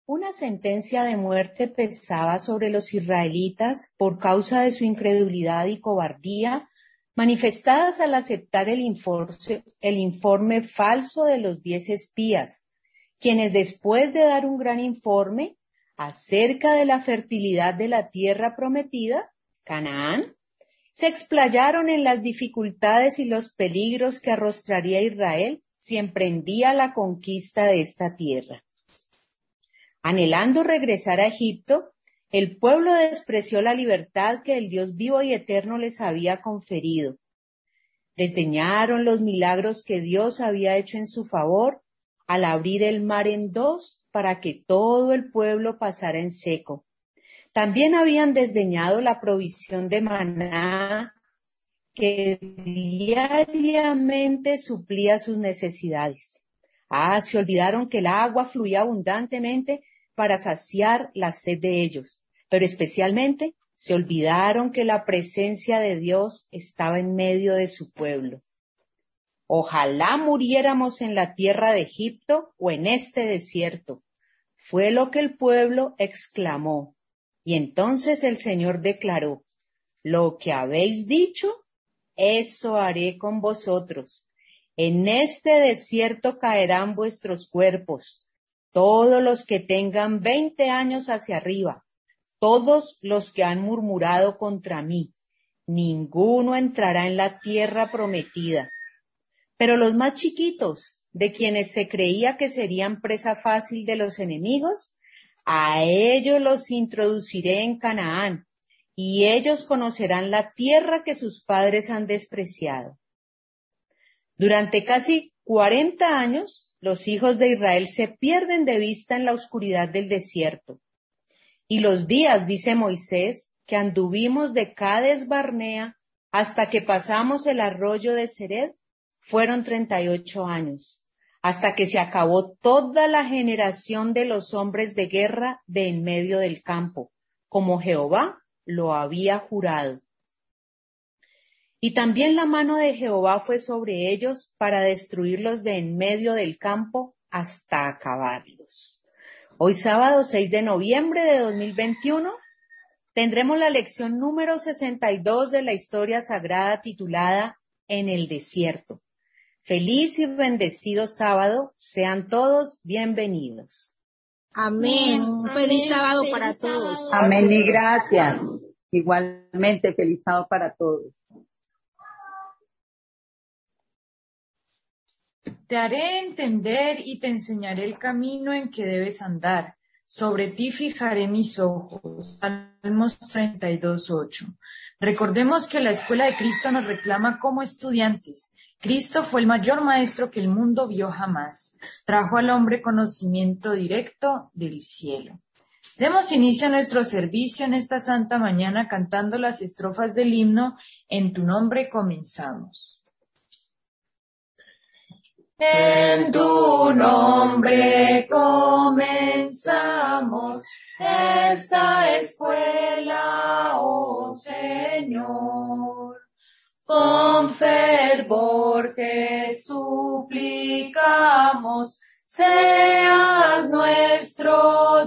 una sentencia de muerte pesaba sobre los israelitas por causa de su incredulidad y cobardía, manifestadas al aceptar el informe falso de los 10 espías, quienes después de dar un gran informe acerca de la fertilidad de la tierra prometida, Canaán, se explayaron en las dificultades y los peligros que arrostraría Israel si emprendía la conquista de esta tierra. Anhelando regresar a Egipto, el pueblo despreció la libertad que el Dios vivo y eterno les había conferido. Desdeñaron los milagros que Dios había hecho en su favor al abrir el mar en dos para que todo el pueblo pasara en seco. También habían desdeñado la provisión de maná que diariamente suplía sus necesidades. Se olvidaron que el agua fluía abundantemente para saciar la sed de ellos, pero especialmente se olvidaron que la presencia de Dios estaba en medio de su pueblo. Ojalá muriéramos en la tierra de Egipto o en este desierto, fue lo que el pueblo exclamó. Y entonces el Señor declaró, lo que habéis dicho, eso haré con vosotros. En este desierto caerán vuestros cuerpos, todos los que tengan 20 años hacia arriba, todos los que han murmurado contra mí. Ninguno entrará en la tierra prometida. Pero los más chiquitos, de quienes se creía que serían presa fácil de los enemigos, a ellos los introduciré en Canaán, y ellos conocerán la tierra que sus padres han despreciado. Durante casi 40 años, los hijos de Israel se pierden de vista en la oscuridad del desierto. Y los días, dice Moisés, que anduvimos de Cades Barnea hasta que pasamos el arroyo de Zered, fueron 38 años, hasta que se acabó toda la generación de los hombres de guerra de en medio del campo, como Jehová lo había jurado. Y también la mano de Jehová fue sobre ellos para destruirlos de en medio del campo hasta acabarlos. Hoy sábado 6 de noviembre de 2021 tendremos la lección número 62 de la historia sagrada titulada En el desierto. Feliz y bendecido sábado, sean todos bienvenidos. Amén. Feliz sábado para todos. Amén y gracias. Igualmente, feliz sábado para todos. Te haré entender y te enseñaré el camino en que debes andar. Sobre ti fijaré mis ojos. Salmos 32:8. Recordemos que la escuela de Cristo nos reclama como estudiantes. Cristo fue el mayor maestro que el mundo vio jamás. Trajo al hombre conocimiento directo del cielo. Demos inicio a nuestro servicio en esta santa mañana cantando las estrofas del himno En tu nombre comenzamos. En tu nombre comenzamos esta escuela, oh Señor. Con fervor te suplicamos, seas nuestro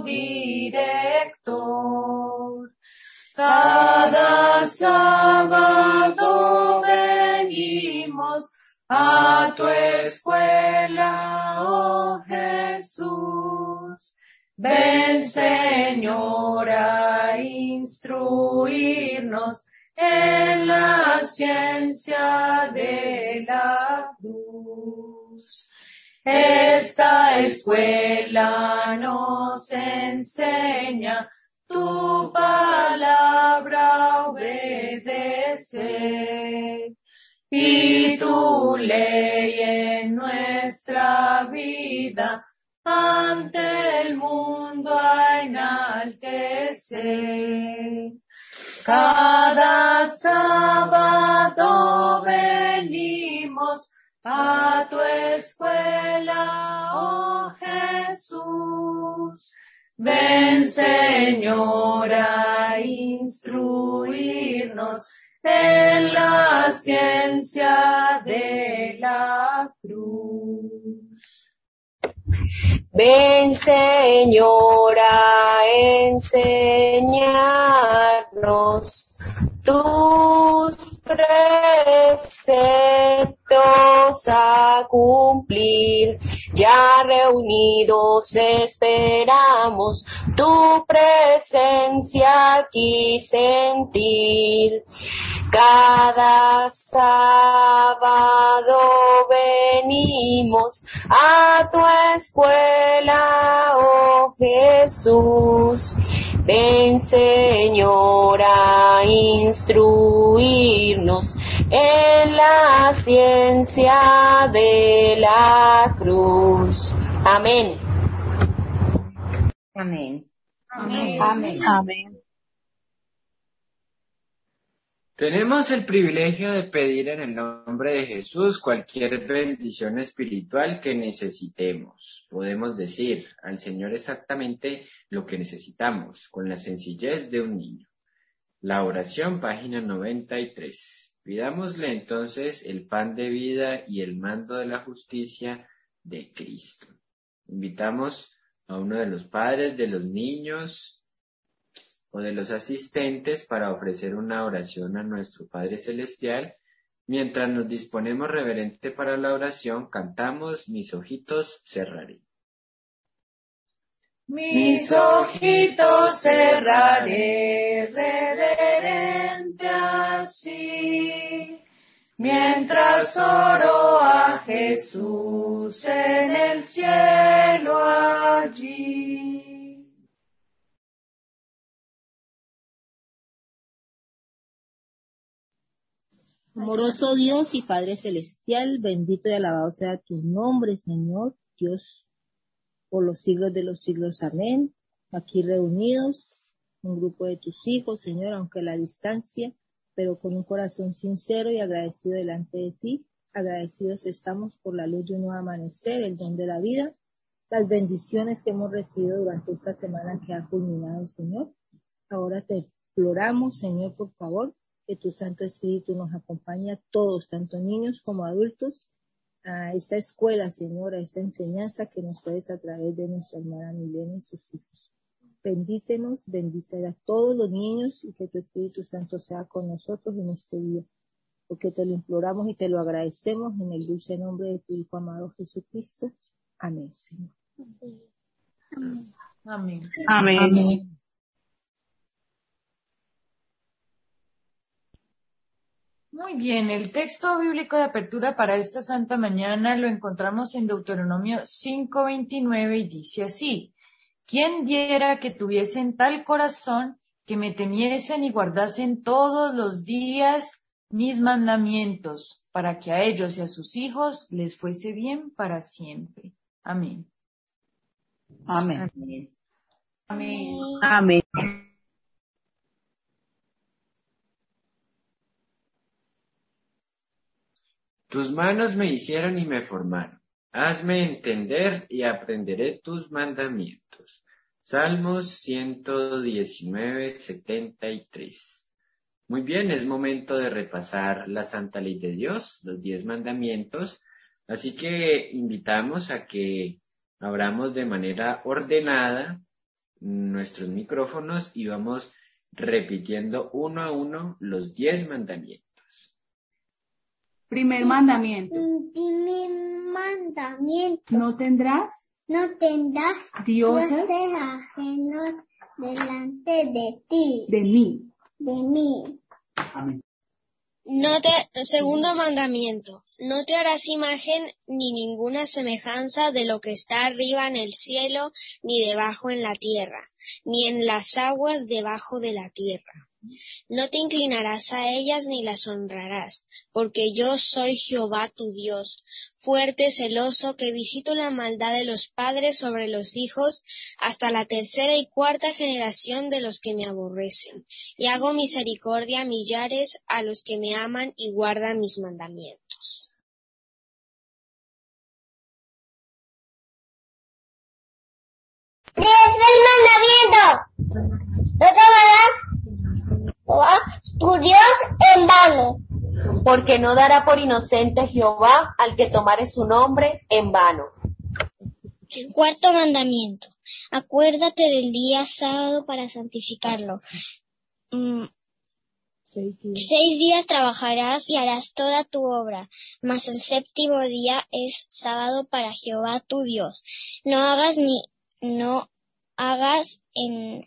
director. Cada sábado venimos a tu escuela, oh Jesús. Ven, Señor, a instruirnos en la ciencia de la cruz. Esta escuela nos enseña tu palabra obedecer y tu ley en nuestra vida ante el mundo a enaltecer. Cada sábado venimos a tu escuela, oh Jesús. Ven, Señor, a instruirnos en la ciencia de la cruz. Ven, Señor, a enseñarnos tus preceptos a cumplir. Ya reunidos esperamos tu presencia aquí sentir. Cada sábado venimos a tu escuela, oh Jesús. Ven, Señor, a instruirnos en la ciencia de la cruz. Amén. Amén. Amén. Amén. Amén. Tenemos el privilegio de pedir en el nombre de Jesús cualquier bendición espiritual que necesitemos. Podemos decir al Señor exactamente lo que necesitamos, con la sencillez de un niño. La oración, página 93. Pidámosle entonces el pan de vida y el mando de la justicia de Cristo. Invitamos a uno de los padres de los niños o de los asistentes para ofrecer una oración a nuestro Padre Celestial. Mientras nos disponemos reverente para la oración, cantamos Mis ojitos cerraré. Mis ojitos cerraré reverente así, mientras oro a Jesús en el cielo allí. Amoroso Dios y Padre Celestial, bendito y alabado sea tu nombre, Señor, Dios, por los siglos de los siglos. Amén. Aquí reunidos, un grupo de tus hijos, Señor, aunque a la distancia, pero con un corazón sincero y agradecido delante de ti. Agradecidos estamos por la luz de un nuevo amanecer, el don de la vida, las bendiciones que hemos recibido durante esta semana que ha culminado, Señor. Ahora te imploramos, Señor, por favor, que tu Santo Espíritu nos acompañe a todos, tanto niños como adultos, a esta escuela, Señor, a esta enseñanza que nos traes a través de nuestra hermana Milena y sus hijos. Bendícenos, bendice a todos los niños y que tu Espíritu Santo sea con nosotros en este día, porque te lo imploramos y te lo agradecemos en el dulce nombre de tu Hijo amado Jesucristo. Amén, Señor. Amén. Amén. Amén. Muy bien, el texto bíblico de apertura para esta santa mañana lo encontramos en Deuteronomio 5:29 y dice así: ¿Quién diera que tuviesen tal corazón que me temiesen y guardasen todos los días mis mandamientos, para que a ellos y a sus hijos les fuese bien para siempre? Amén. Amén. Amén. Amén. Tus manos me hicieron y me formaron. Hazme entender y aprenderé tus mandamientos. Salmos 119, 73. Muy bien, es momento de repasar la Santa Ley de Dios, los 10 mandamientos. Así que invitamos a que abramos de manera ordenada nuestros micrófonos y vamos repitiendo uno a uno los 10 mandamientos. Primer mandamiento. Primer mandamiento. No tendrás dioses dioses ajenos delante de ti. de mí. Amén. Segundo mandamiento. No te harás imagen ni ninguna semejanza de lo que está arriba en el cielo, ni debajo en la tierra, ni en las aguas debajo de la tierra. No te inclinarás a ellas ni las honrarás, porque yo soy Jehová tu Dios, fuerte, celoso, que visito la maldad de los padres sobre los hijos hasta la tercera y cuarta generación de los que me aborrecen, y hago misericordia a millares a los que me aman y guardan mis mandamientos. Tercer mandamiento. No te amarás Jehová tu Dios en vano. Porque no dará por inocente Jehová al que tomare su nombre en vano. Cuarto mandamiento. Acuérdate del día sábado para santificarlo. 6 días. 6 días trabajarás y harás toda tu obra, mas el séptimo día es sábado para Jehová tu Dios. No hagas en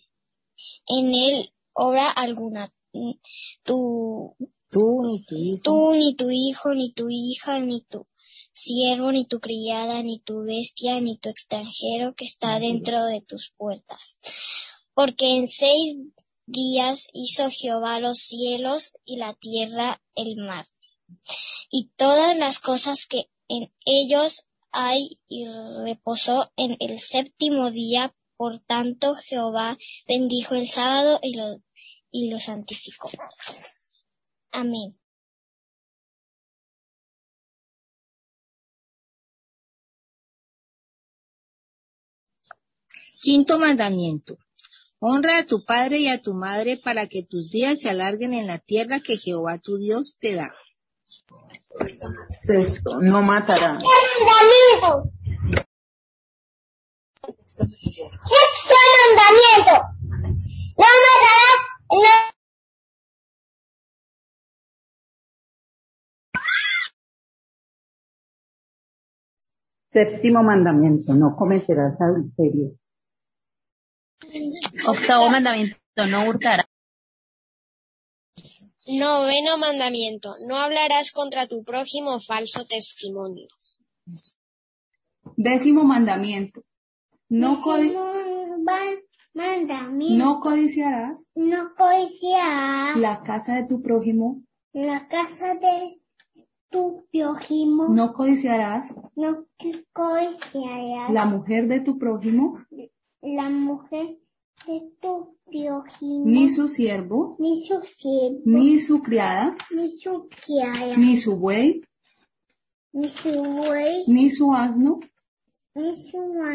él obra alguna. Tú, Tú ni tu hijo, ni tu hija, ni tu siervo, ni tu criada, ni tu bestia, ni tu extranjero que está dentro de tus puertas. Porque en 6 días hizo Jehová los cielos y la tierra, el mar, y todas las cosas que en ellos hay, y reposó en el séptimo día. Por tanto, Jehová bendijo el sábado y lo santificó. Amén. Quinto mandamiento. Honra a tu padre y a tu madre para que tus días se alarguen en la tierra que Jehová tu Dios te da. Sexto, no matarás. Mandamiento. Sexto mandamiento. No matarás. No. Séptimo mandamiento, no cometerás adulterio. Octavo mandamiento, no hurtarás. Noveno mandamiento. No hablarás contra tu prójimo falso testimonio. Décimo mandamiento. No Mandamiento. codiciarás No codiciarás la casa de tu prójimo. la casa de tu prójimo. No codiciarás No codiciarás la mujer de tu prójimo, la mujer de tu prójimo. ni su siervo, Ni su siervo. ni su criada, Ni su criada. ni su buey, Ni su buey. ni su asno, Ni su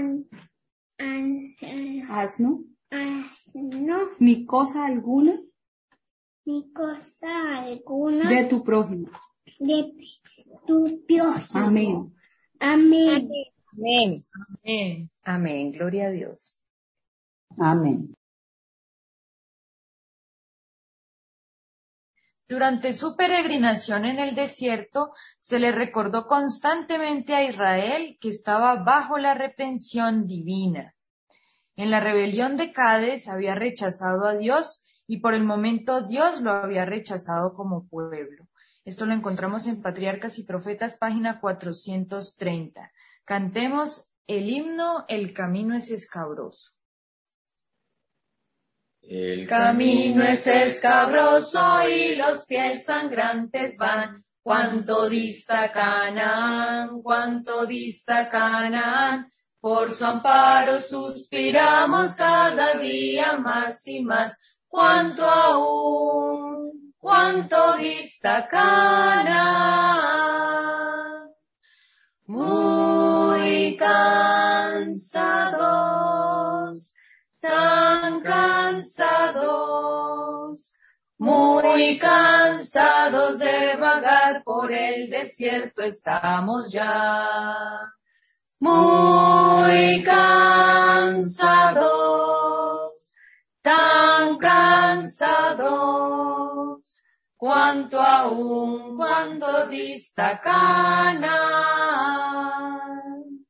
asno, asno. ni cosa alguna Ni cosa alguna de tu prójimo. de tu prójimo. Amén. Amén. Amén. Amén. Amén, gloria a Dios. Amén. Durante su peregrinación en el desierto, se le recordó constantemente a Israel que estaba bajo la reprensión divina. En la rebelión de Cades había rechazado a Dios y por el momento Dios lo había rechazado como pueblo. Esto lo encontramos en Patriarcas y Profetas, página 430. Cantemos el himno El camino es escabroso. El camino es escabroso y los pies sangrantes van. Cuánto dista Canaán, cuánto dista Canaán. Por su amparo suspiramos cada día más y más. Cuánto aún, cuánto dista Canaán. Muy cansados, tan cansados, muy cansados de vagar por el desierto estamos ya. Muy cansados, tan cansados, cuánto aún, cuánto dista Canaán.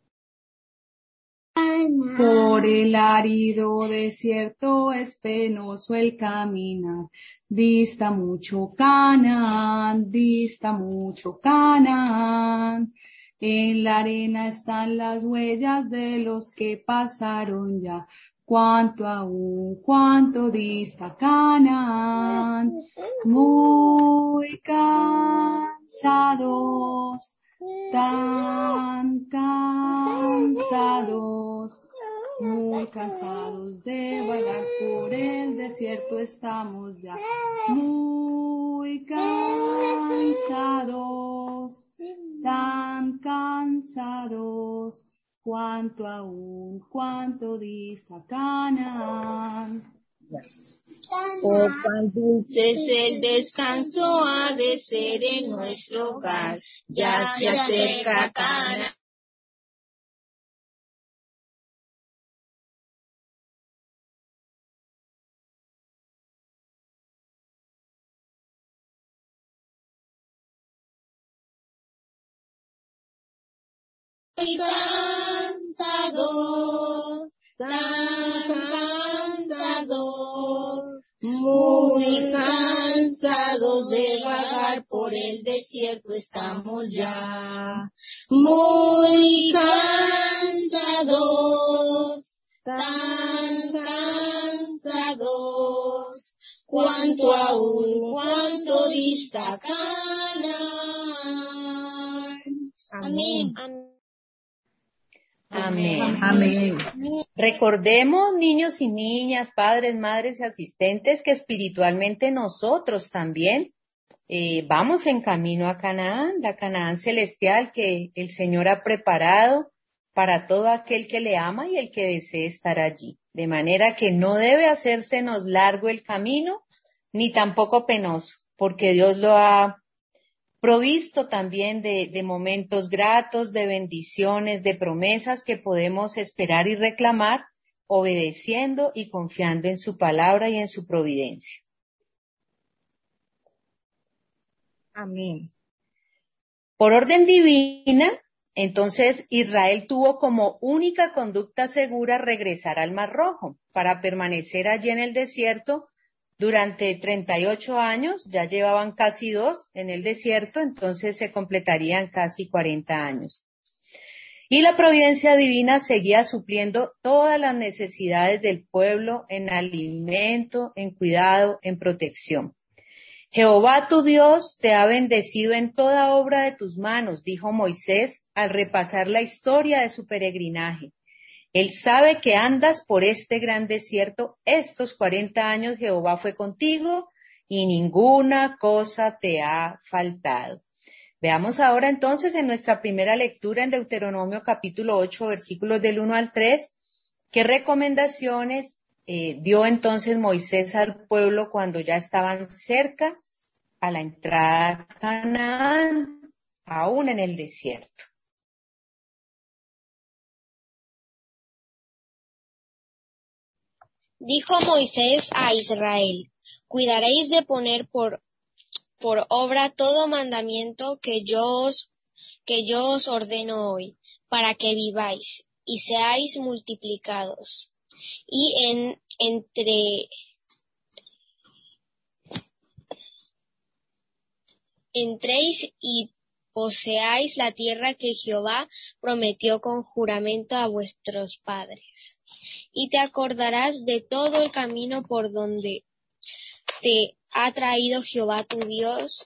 Por el árido desierto es penoso el caminar. Dista mucho Canaán, dista mucho Canaán. En la arena están las huellas de los que pasaron ya. Cuánto aún, cuánto dista Canaán. Muy cansados, tan cansados, muy cansados de vagar por el desierto estamos ya. Muy cansados, tan cansados, cuánto aún, cuánto dista Canaán. Oh, cuán dulce es el descanso ha de ser en nuestro hogar. Ya se acerca Canaán. cansados, tan cansados, muy cansados de vagar por el desierto estamos ya. Muy cansados, tan cansados, cuánto dista Canaán. Amén. Amén. Amén. Recordemos, niños y niñas, padres, madres y asistentes, que espiritualmente nosotros también vamos en camino a Canaán, la Canaán celestial que el Señor ha preparado para todo aquel que le ama y el que desee estar allí. De manera que no debe hacérsenos largo el camino, ni tampoco penoso, porque Dios lo ha provisto también de momentos gratos, de bendiciones, de promesas que podemos esperar y reclamar, obedeciendo y confiando en su palabra y en su providencia. Amén. Por orden divina, entonces Israel tuvo como única conducta segura regresar al Mar Rojo para permanecer allí en el desierto durante 38 años. Ya llevaban casi 2 en el desierto, entonces se completarían casi 40 años. Y la providencia divina seguía supliendo todas las necesidades del pueblo en alimento, en cuidado, en protección. Jehová tu Dios te ha bendecido en toda obra de tus manos, dijo Moisés al repasar la historia de su peregrinaje. Él sabe que andas por este gran desierto, estos 40 años Jehová fue contigo y ninguna cosa te ha faltado. Veamos ahora entonces en nuestra primera lectura en Deuteronomio capítulo 8, versículos del 1 al 3, qué recomendaciones dio entonces Moisés al pueblo cuando ya estaban cerca a la entrada a Canaán, aún en el desierto. Dijo Moisés a Israel: cuidaréis de poner por obra todo mandamiento que yo os ordeno hoy, para que viváis y seáis multiplicados, y entréis y poseáis la tierra que Jehová prometió con juramento a vuestros padres. Y te acordarás de todo el camino por donde te ha traído Jehová tu Dios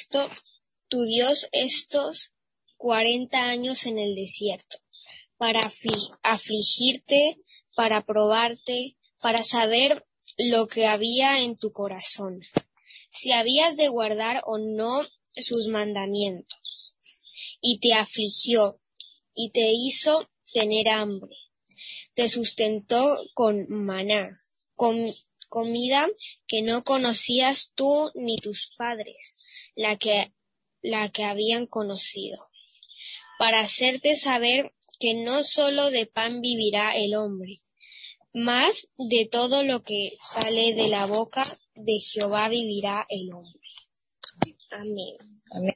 estos 40 años en el desierto, para afligirte, para probarte, para saber lo que había en tu corazón, si habías de guardar o no sus mandamientos. Y te afligió, y te hizo tener hambre, te sustentó con maná, comida que no conocías tú ni tus padres, la que habían conocido, para hacerte saber que no solo de pan vivirá el hombre, mas de todo lo que sale de la boca de Jehová vivirá el hombre. Amén. Amén.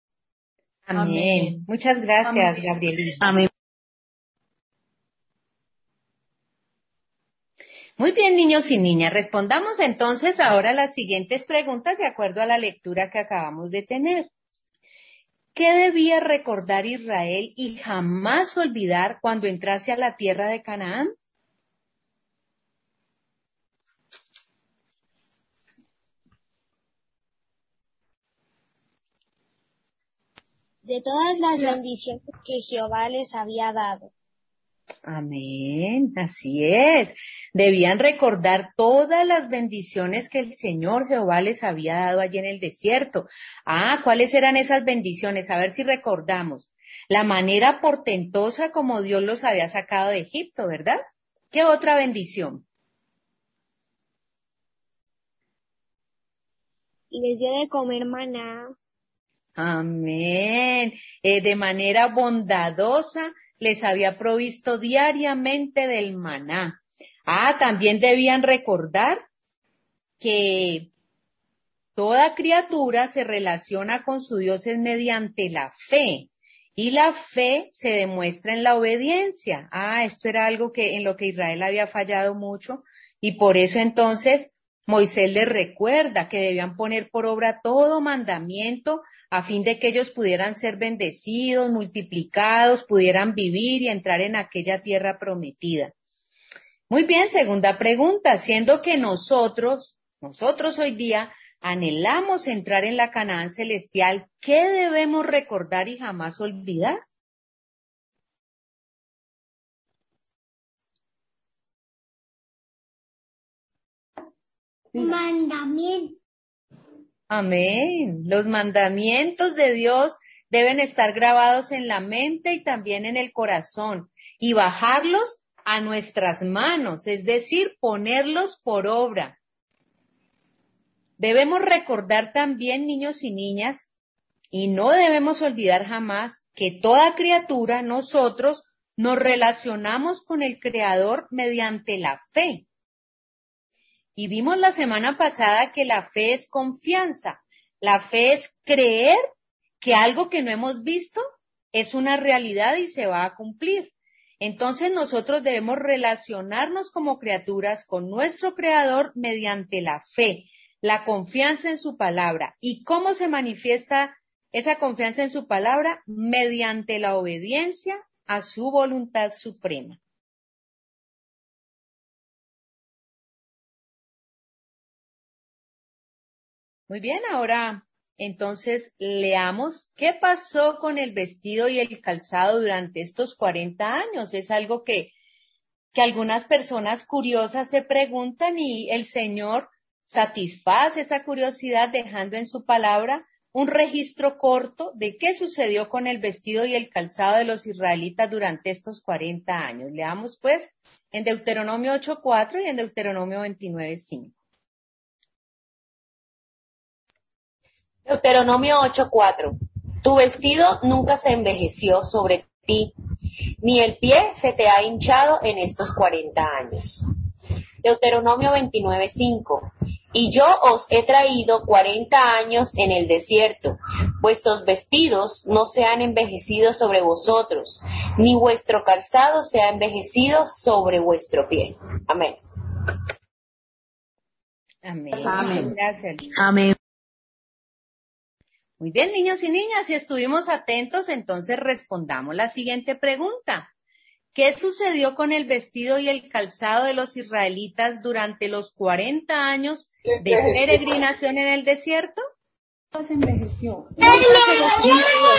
Amén. Muchas gracias, Amén. Gabrielita. Amén. Muy bien, niños y niñas, respondamos entonces ahora las siguientes preguntas de acuerdo a la lectura que acabamos de tener. ¿Qué debía recordar Israel y jamás olvidar cuando entrase a la tierra de Canaán? De todas las bendiciones que Jehová les había dado. Amén, así es. Debían recordar todas las bendiciones que el Señor Jehová les había dado allí en el desierto. ¿Cuáles eran esas bendiciones? A ver si recordamos. La manera portentosa como Dios los había sacado de Egipto, ¿verdad? ¿Qué otra bendición? Y les dio de comer maná. Amén. De manera bondadosa les había provisto diariamente del maná. También debían recordar que toda criatura se relaciona con su Dios es mediante la fe Y la fe se demuestra en la obediencia. Esto era algo en lo que Israel había fallado mucho, y por eso entonces Moisés les recuerda que debían poner por obra todo mandamiento a fin de que ellos pudieran ser bendecidos, multiplicados, pudieran vivir y entrar en aquella tierra prometida. Muy bien, segunda pregunta, siendo que nosotros hoy día anhelamos entrar en la Canaán celestial, ¿qué debemos recordar y jamás olvidar? Mandamiento. Amén. Los mandamientos de Dios deben estar grabados en la mente y también en el corazón, y bajarlos a nuestras manos, es decir, ponerlos por obra. Debemos recordar también, niños y niñas, y no debemos olvidar jamás que toda criatura, nosotros, nos relacionamos con el Creador mediante la fe. Y vimos la semana pasada que la fe es confianza. La fe es creer que algo que no hemos visto es una realidad y se va a cumplir. Entonces nosotros debemos relacionarnos como criaturas con nuestro Creador mediante la fe, la confianza en su palabra. ¿Y cómo se manifiesta esa confianza en su palabra? Mediante la obediencia a su voluntad suprema. Muy bien, ahora entonces leamos qué pasó con el vestido y el calzado durante estos 40 años. Es algo que algunas personas curiosas se preguntan, y el Señor satisface esa curiosidad dejando en su palabra un registro corto de qué sucedió con el vestido y el calzado de los israelitas durante estos 40 años. Leamos pues en Deuteronomio 8:4 y en Deuteronomio 29:5. Deuteronomio 8:4. Tu vestido nunca se envejeció sobre ti, ni el pie se te ha hinchado en estos 40 años. Deuteronomio 29:5. Y yo os he traído 40 años en el desierto. Vuestros vestidos no se han envejecido sobre vosotros, ni vuestro calzado se ha envejecido sobre vuestro pie. Amén. Amén. Amén. Gracias. Amén. Muy bien, niños y niñas, si estuvimos atentos, entonces respondamos la siguiente pregunta. ¿Qué sucedió con el vestido y el calzado de los israelitas durante los 40 años de peregrinación en el desierto? Se envejeció. Envejeció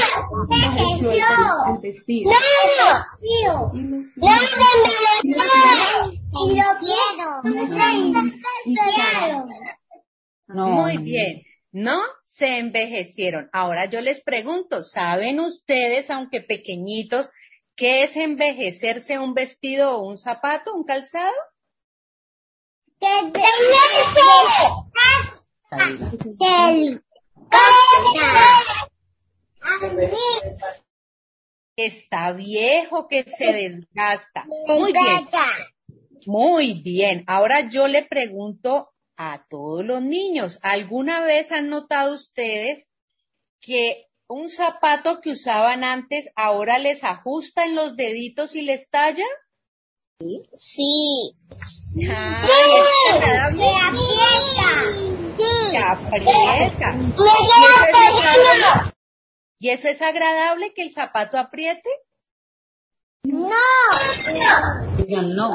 El vestido. Y los pies. Muy bien, no se envejecieron. Ahora yo les pregunto, ¿saben ustedes, aunque pequeñitos, qué es envejecerse un vestido o un zapato, un calzado? Está viejo, que se desgasta. Muy bien. Muy bien. Ahora yo le pregunto a todos los niños, ¿alguna vez han notado ustedes que un zapato que usaban antes ahora les ajusta en los deditos y les talla? Sí. Se aprieta. ¿Y eso es agradable que el zapato apriete? Digan no.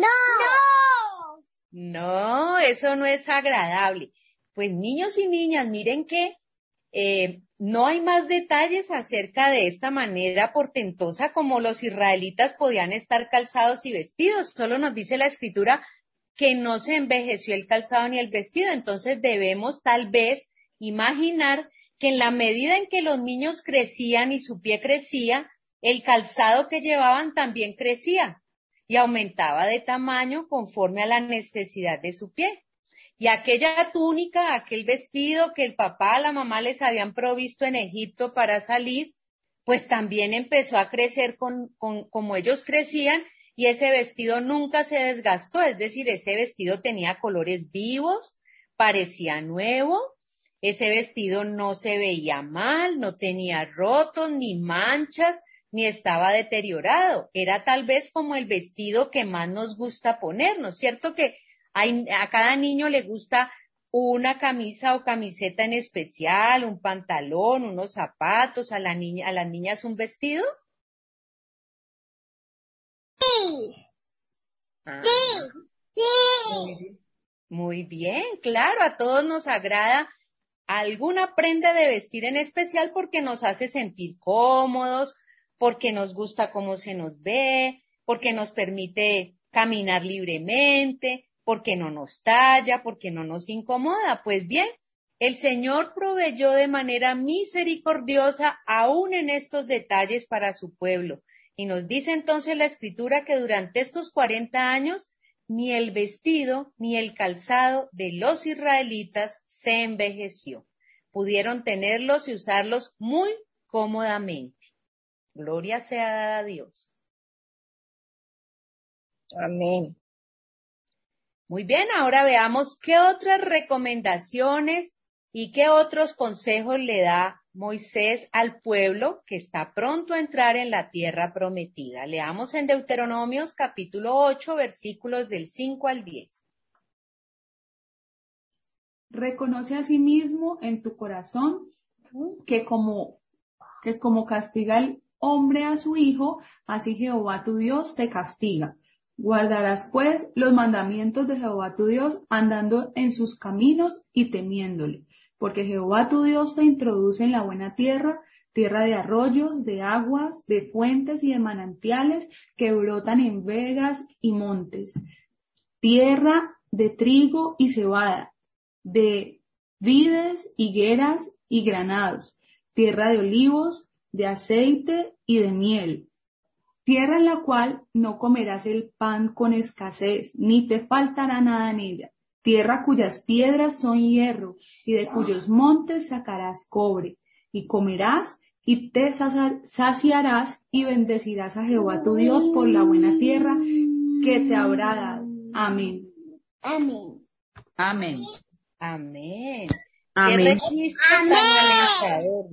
No, eso no es agradable. Pues niños y niñas, miren que no hay más detalles acerca de esta manera portentosa como los israelitas podían estar calzados y vestidos. Solo nos dice la Escritura que no se envejeció el calzado ni el vestido. Entonces debemos tal vez imaginar que en la medida en que los niños crecían y su pie crecía, el calzado que llevaban también crecía y aumentaba de tamaño conforme a la necesidad de su pie. Y aquella túnica, aquel vestido que el papá, la mamá les habían provisto en Egipto para salir, pues también empezó a crecer como ellos crecían, y ese vestido nunca se desgastó, es decir, ese vestido tenía colores vivos, parecía nuevo, Ese vestido no se veía mal, no tenía rotos, ni manchas, ni estaba deteriorado. Era tal vez como el vestido que más nos gusta ponernos, ¿cierto? Que a cada niño le gusta una camisa o camiseta en especial, un pantalón, unos zapatos, a las niñas un vestido. Sí. Ah, Sí. muy bien, claro, a todos nos agrada alguna prenda de vestir en especial porque nos hace sentir cómodos, porque nos gusta cómo se nos ve, porque nos permite caminar libremente, porque no nos talla, porque no nos incomoda. Pues bien, el Señor proveyó de manera misericordiosa aún en estos detalles para su pueblo. Y nos dice entonces la Escritura que durante estos 40 años ni el vestido ni el calzado de los israelitas se envejeció. Pudieron tenerlos y usarlos muy cómodamente. Gloria sea dada a Dios. Amén. Muy bien, ahora veamos qué otras recomendaciones y qué otros consejos le da Moisés al pueblo que está pronto a entrar en la tierra prometida. Leamos en Deuteronomios capítulo 8, versículos del 5 al 10. Reconoce a sí mismo en tu corazón que como castiga el hombre a su hijo, así Jehová tu Dios te castiga. Guardarás pues los mandamientos de Jehová tu Dios, andando en sus caminos y temiéndole, porque Jehová tu Dios te introduce en la buena tierra, tierra de arroyos, de aguas, de fuentes y de manantiales que brotan en vegas y montes, tierra de trigo y cebada, de vides, higueras y granados, tierra de olivos, de aceite y de miel, tierra en la cual no comerás el pan con escasez, ni te faltará nada en ella, tierra cuyas piedras son hierro, y de cuyos montes sacarás cobre, y comerás y te saciarás y bendecirás a Jehová tu Dios por la buena tierra que te habrá dado. Amén. Amén. Amén. Amén. Amén. Qué registro tan alentador.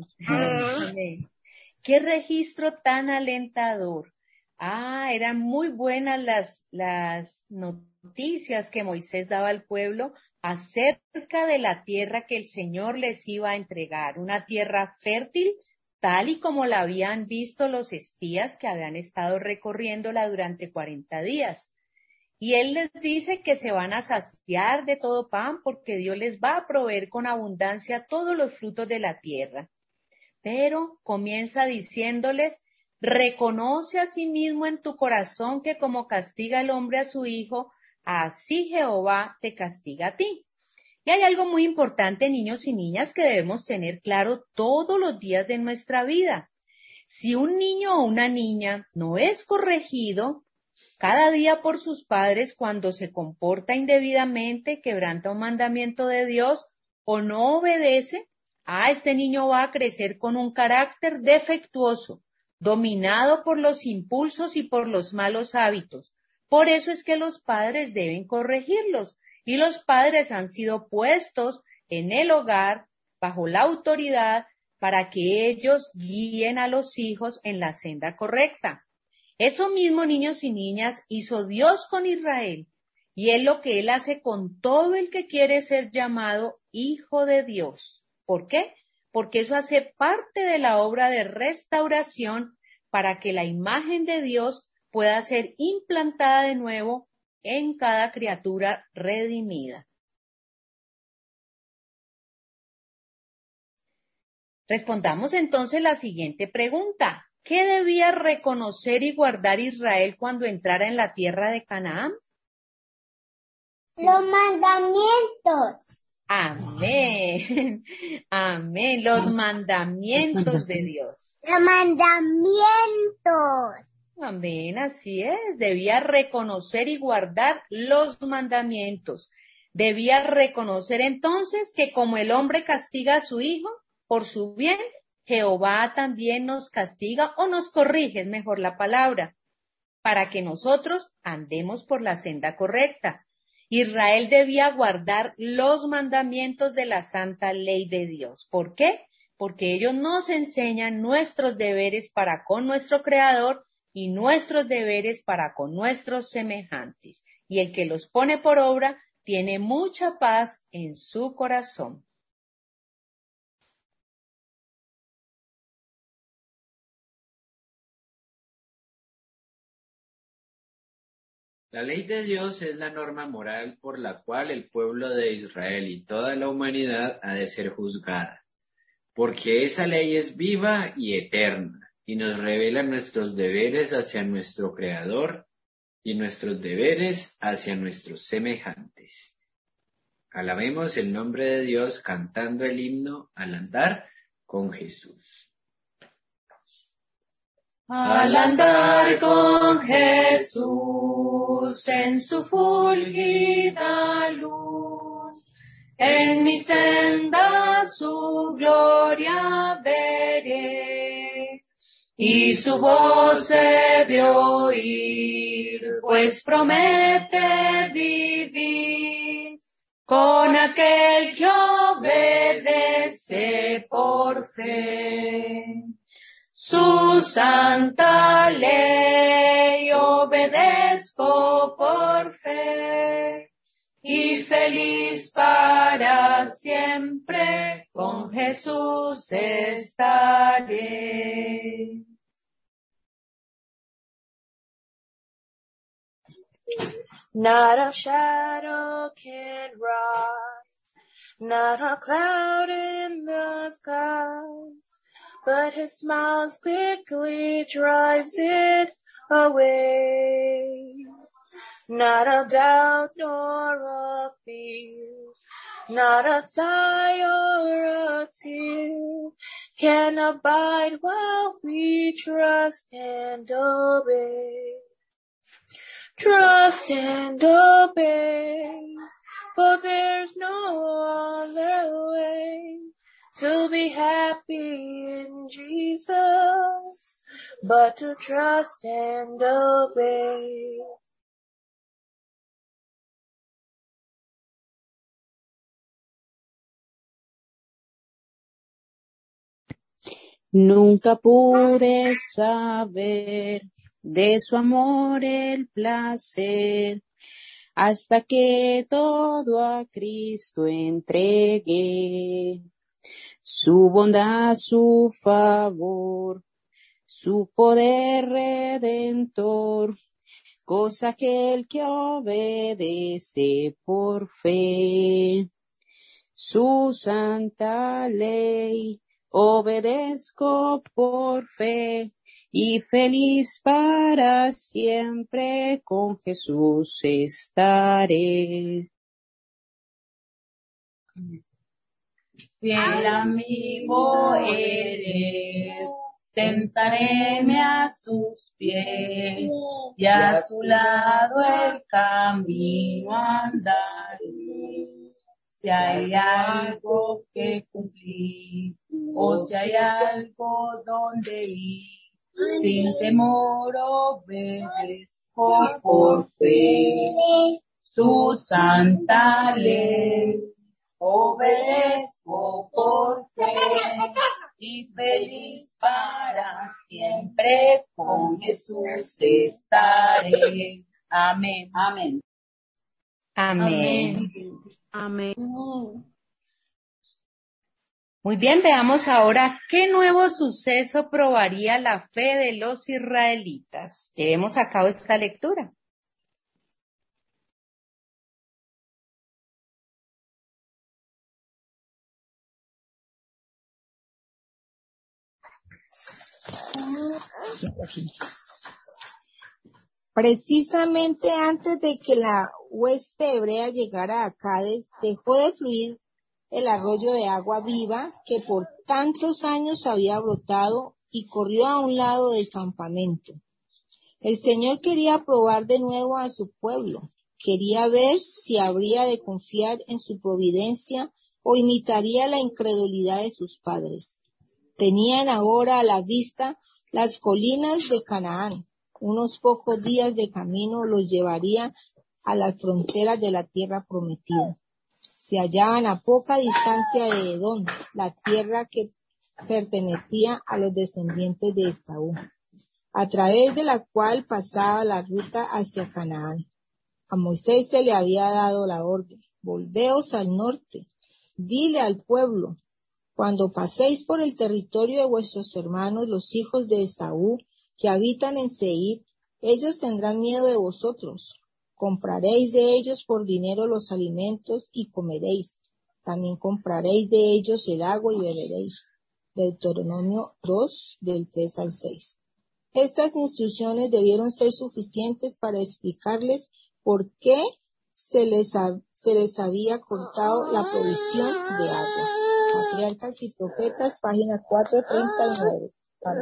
Amén. Qué registro tan alentador. Eran muy buenas las noticias que Moisés daba al pueblo acerca de la tierra que el Señor les iba a entregar, una tierra fértil, tal y como la habían visto los espías que habían estado recorriéndola durante 40 días. Y Él les dice que se van a saciar de todo pan porque Dios les va a proveer con abundancia todos los frutos de la tierra. Pero comienza diciéndoles, reconoce a sí mismo en tu corazón que como castiga el hombre a su hijo, así Jehová te castiga a ti. Y hay algo muy importante, niños y niñas, que debemos tener claro todos los días de nuestra vida. Si un niño o una niña no es corregido cada día por sus padres cuando se comporta indebidamente, quebranta un mandamiento de Dios o no obedece, este niño va a crecer con un carácter defectuoso, dominado por los impulsos y por los malos hábitos. Por eso es que los padres deben corregirlos, y los padres han sido puestos en el hogar bajo la autoridad para que ellos guíen a los hijos en la senda correcta. Eso mismo, niños y niñas, hizo Dios con Israel, y es lo que Él hace con todo el que quiere ser llamado hijo de Dios. ¿Por qué? Porque eso hace parte de la obra de restauración para que la imagen de Dios pueda ser implantada de nuevo en cada criatura redimida. Respondamos entonces la siguiente pregunta. ¿Qué debía reconocer y guardar Israel cuando entrara en la tierra de Canaán? Los mandamientos. Amén. Amén. Los mandamientos de Dios. Los mandamientos. Amén. Así es. Debía reconocer y guardar los mandamientos. Debía reconocer entonces que como el hombre castiga a su hijo por su bien, Jehová también nos castiga o nos corrige, es mejor la palabra, para que nosotros andemos por la senda correcta. Israel debía guardar los mandamientos de la santa ley de Dios. ¿Por qué? Porque ellos nos enseñan nuestros deberes para con nuestro Creador y nuestros deberes para con nuestros semejantes. Y el que los pone por obra tiene mucha paz en su corazón. La ley de Dios es la norma moral por la cual el pueblo de Israel y toda la humanidad ha de ser juzgada, porque esa ley es viva y eterna, y nos revela nuestros deberes hacia nuestro Creador y nuestros deberes hacia nuestros semejantes. Alabemos el nombre de Dios cantando el himno al andar con Jesús. Al andar con Jesús en su fulgida luz, en mi senda su gloria veré, y su voz he de oír, pues promete vivir con aquel que obedece por fe. Su santa ley obedezco por fe, y feliz para siempre con Jesús estaré. Not a shadow can rise, not a cloud in the skies, but his smile quickly drives it away. Not a doubt nor a fear, not a sigh or a tear can abide while we trust and obey. Trust and obey, for there's no other way to be happy in Jesus, but to trust and obey. Nunca pude saber de su amor el placer, hasta que todo a Cristo entregué. Su bondad, su favor, su poder redentor, cosa que el que obedece por fe. Su santa ley obedezco por fe, y feliz para siempre con Jesús estaré. Fiel amigo eres, sentaréme a sus pies, y a su lado el camino andaré. Si hay algo que cumplir, o si hay algo donde ir, sin temor obedezco por fe. Su santa ley obedezco por fe, y feliz para siempre con Jesús estaré. Amén. Amén. Amén. Amén. Muy bien, veamos ahora qué nuevo suceso probaría la fe de los israelitas. Llevemos a cabo esta lectura. Precisamente antes de que la hueste hebrea llegara a Cádiz, dejó de fluir el arroyo de agua viva que por tantos años había brotado y corrió a un lado del campamento. El Señor quería probar de nuevo a su pueblo, quería ver si habría de confiar en su providencia o imitaría la incredulidad de sus padres. Tenían ahora a la vista las colinas de Canaán. Unos pocos días de camino los llevaría a las fronteras de la tierra prometida. Se hallaban a poca distancia de Edom, la tierra que pertenecía a los descendientes de Esaú, a través de la cual pasaba la ruta hacia Canaán. A Moisés se le había dado la orden: volveos al norte, dile al pueblo, cuando paséis por el territorio de vuestros hermanos, los hijos de Esaú, que habitan en Seir, ellos tendrán miedo de vosotros. Compraréis de ellos por dinero los alimentos y comeréis. También compraréis de ellos el agua y beberéis. Deuteronomio 2, del 3 al 6. Estas instrucciones debieron ser suficientes para explicarles por qué se les había cortado la provisión de agua. Patriarcas y Profetas, página 439.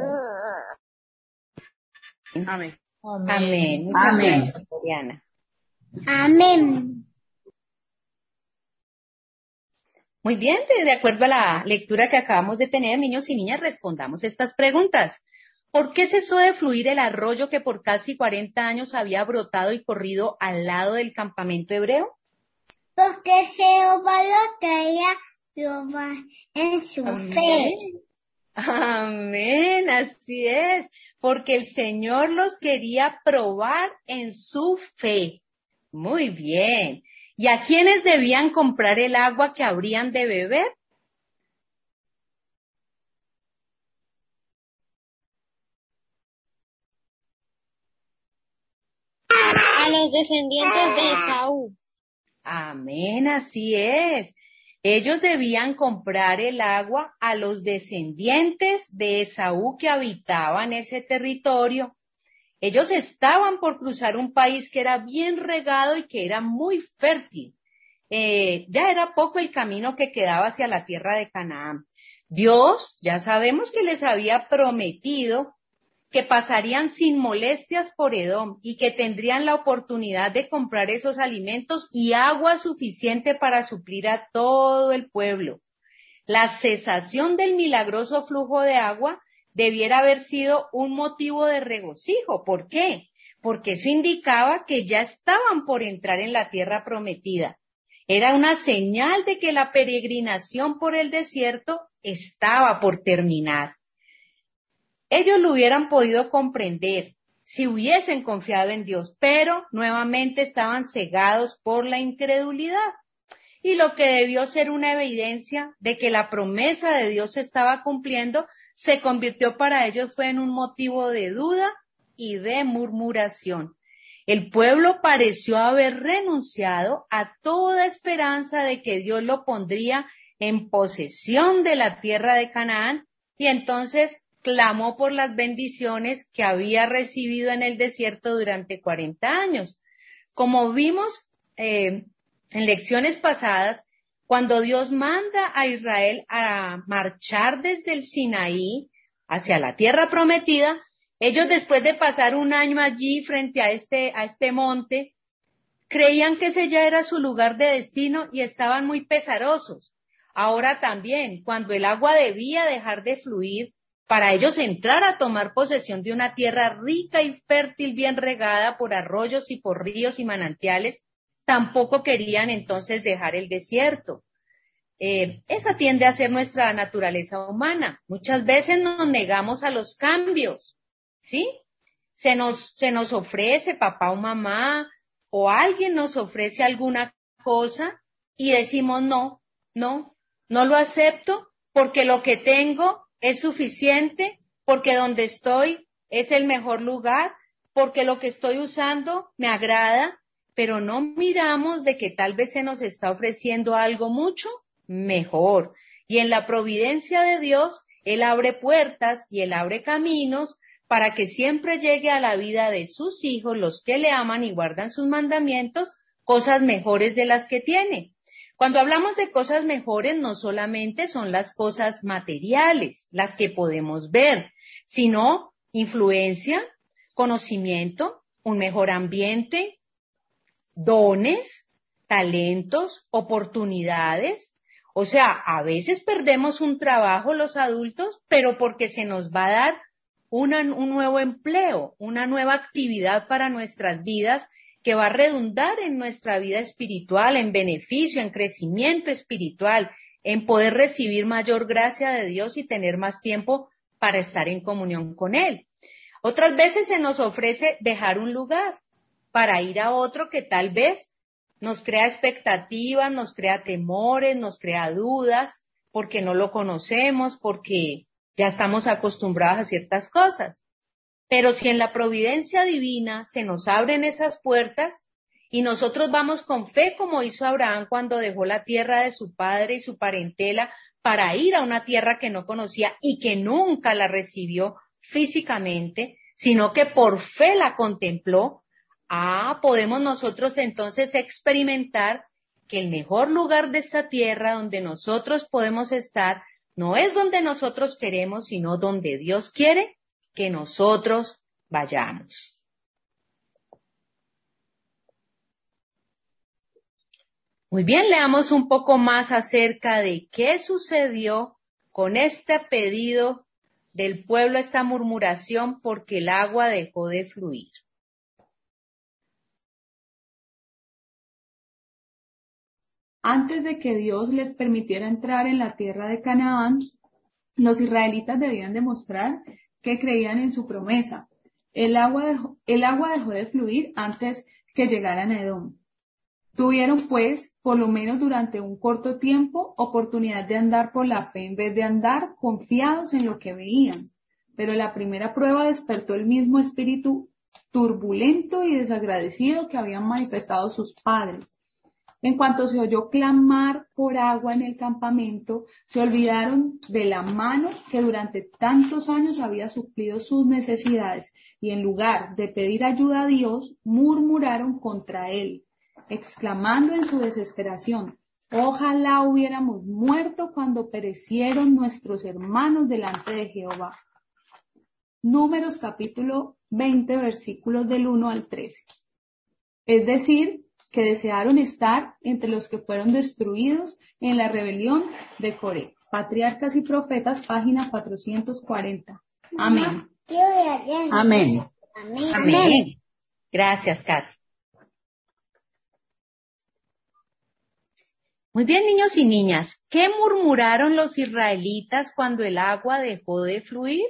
Amén. Amén. Muchas Amén. gracias, Oriana. Amén. Muy bien, de acuerdo a la lectura que acabamos de tener, niños y niñas, respondamos estas preguntas. ¿Por qué cesó de fluir el arroyo que por casi 40 años había brotado y corrido al lado del campamento hebreo? Porque Jehová lo traía Jehová en su fe. Amén, así es, porque el Señor los quería probar en su fe. Muy bien. ¿Y a quiénes debían comprar el agua que habrían de beber? A los descendientes de Esaú. Amén, así es. Ellos debían comprar el agua a los descendientes de Esaú que habitaban ese territorio. Ellos estaban por cruzar un país que era bien regado y que era muy fértil. Ya era poco el camino que quedaba hacia la tierra de Canaán. Dios, ya sabemos que les había prometido que pasarían sin molestias por Edom y que tendrían la oportunidad de comprar esos alimentos y agua suficiente para suplir a todo el pueblo. La cesación del milagroso flujo de agua debiera haber sido un motivo de regocijo. ¿Por qué? Porque eso indicaba que ya estaban por entrar en la tierra prometida. Era una señal de que la peregrinación por el desierto estaba por terminar. Ellos lo hubieran podido comprender si hubiesen confiado en Dios, pero nuevamente estaban cegados por la incredulidad. Y lo que debió ser una evidencia de que la promesa de Dios se estaba cumpliendo, se convirtió para ellos fue en un motivo de duda y de murmuración. El pueblo pareció haber renunciado a toda esperanza de que Dios lo pondría en posesión de la tierra de Canaán y entonces clamó por las bendiciones que había recibido en el desierto durante 40 años. Como vimos en lecciones pasadas, cuando Dios manda a Israel a marchar desde el Sinaí hacia la tierra prometida, ellos después de pasar un año allí frente a este monte, creían que ese ya era su lugar de destino y estaban muy pesarosos. Ahora también, cuando el agua debía dejar de fluir, para ellos entrar a tomar posesión de una tierra rica y fértil, bien regada por arroyos y por ríos y manantiales, tampoco querían entonces dejar el desierto. Esa tiende a ser nuestra naturaleza humana. Muchas veces nos negamos a los cambios, ¿sí? Se nos ofrece papá o mamá o alguien nos ofrece alguna cosa y decimos no lo acepto porque lo que tengo es suficiente, porque donde estoy es el mejor lugar, porque lo que estoy usando me agrada, pero no miramos de que tal vez se nos está ofreciendo algo mucho mejor. Y en la providencia de Dios, Él abre puertas y Él abre caminos para que siempre llegue a la vida de sus hijos, los que le aman y guardan sus mandamientos, cosas mejores de las que tiene. Cuando hablamos de cosas mejores, no solamente son las cosas materiales, las que podemos ver, sino influencia, conocimiento, un mejor ambiente, dones, talentos, oportunidades. O sea, a veces perdemos un trabajo los adultos, pero porque se nos va a dar un nuevo empleo, una nueva actividad para nuestras vidas que va a redundar en nuestra vida espiritual, en beneficio, en crecimiento espiritual, en poder recibir mayor gracia de Dios y tener más tiempo para estar en comunión con Él. Otras veces se nos ofrece dejar un lugar para ir a otro que tal vez nos crea expectativas, nos crea temores, nos crea dudas, porque no lo conocemos, porque ya estamos acostumbrados a ciertas cosas. Pero si en la providencia divina se nos abren esas puertas y nosotros vamos con fe como hizo Abraham cuando dejó la tierra de su padre y su parentela para ir a una tierra que no conocía y que nunca la recibió físicamente, sino que por fe la contempló, podemos nosotros entonces experimentar que el mejor lugar de esta tierra donde nosotros podemos estar no es donde nosotros queremos, sino donde Dios quiere que nosotros vayamos. Muy bien, leamos un poco más acerca de qué sucedió con este pedido del pueblo, esta murmuración porque el agua dejó de fluir. Antes de que Dios les permitiera entrar en la tierra de Canaán, los israelitas debían demostrar que creían en su promesa. El agua dejó de fluir antes que llegaran a Edom. Tuvieron, pues, por lo menos durante un corto tiempo, oportunidad de andar por la fe en vez de andar confiados en lo que veían. Pero la primera prueba despertó el mismo espíritu turbulento y desagradecido que habían manifestado sus padres. En cuanto se oyó clamar por agua en el campamento, se olvidaron de la mano que durante tantos años había suplido sus necesidades y en lugar de pedir ayuda a Dios, murmuraron contra él, exclamando en su desesperación: ojalá hubiéramos muerto cuando perecieron nuestros hermanos delante de Jehová. Números capítulo 20, versículos del 1 al 13. Es decir, que desearon estar entre los que fueron destruidos en la rebelión de Coré. Patriarcas y Profetas, página 440. Amén. Amén. Amén. Gracias, Kat. Muy bien, niños y niñas, ¿qué murmuraron los israelitas cuando el agua dejó de fluir?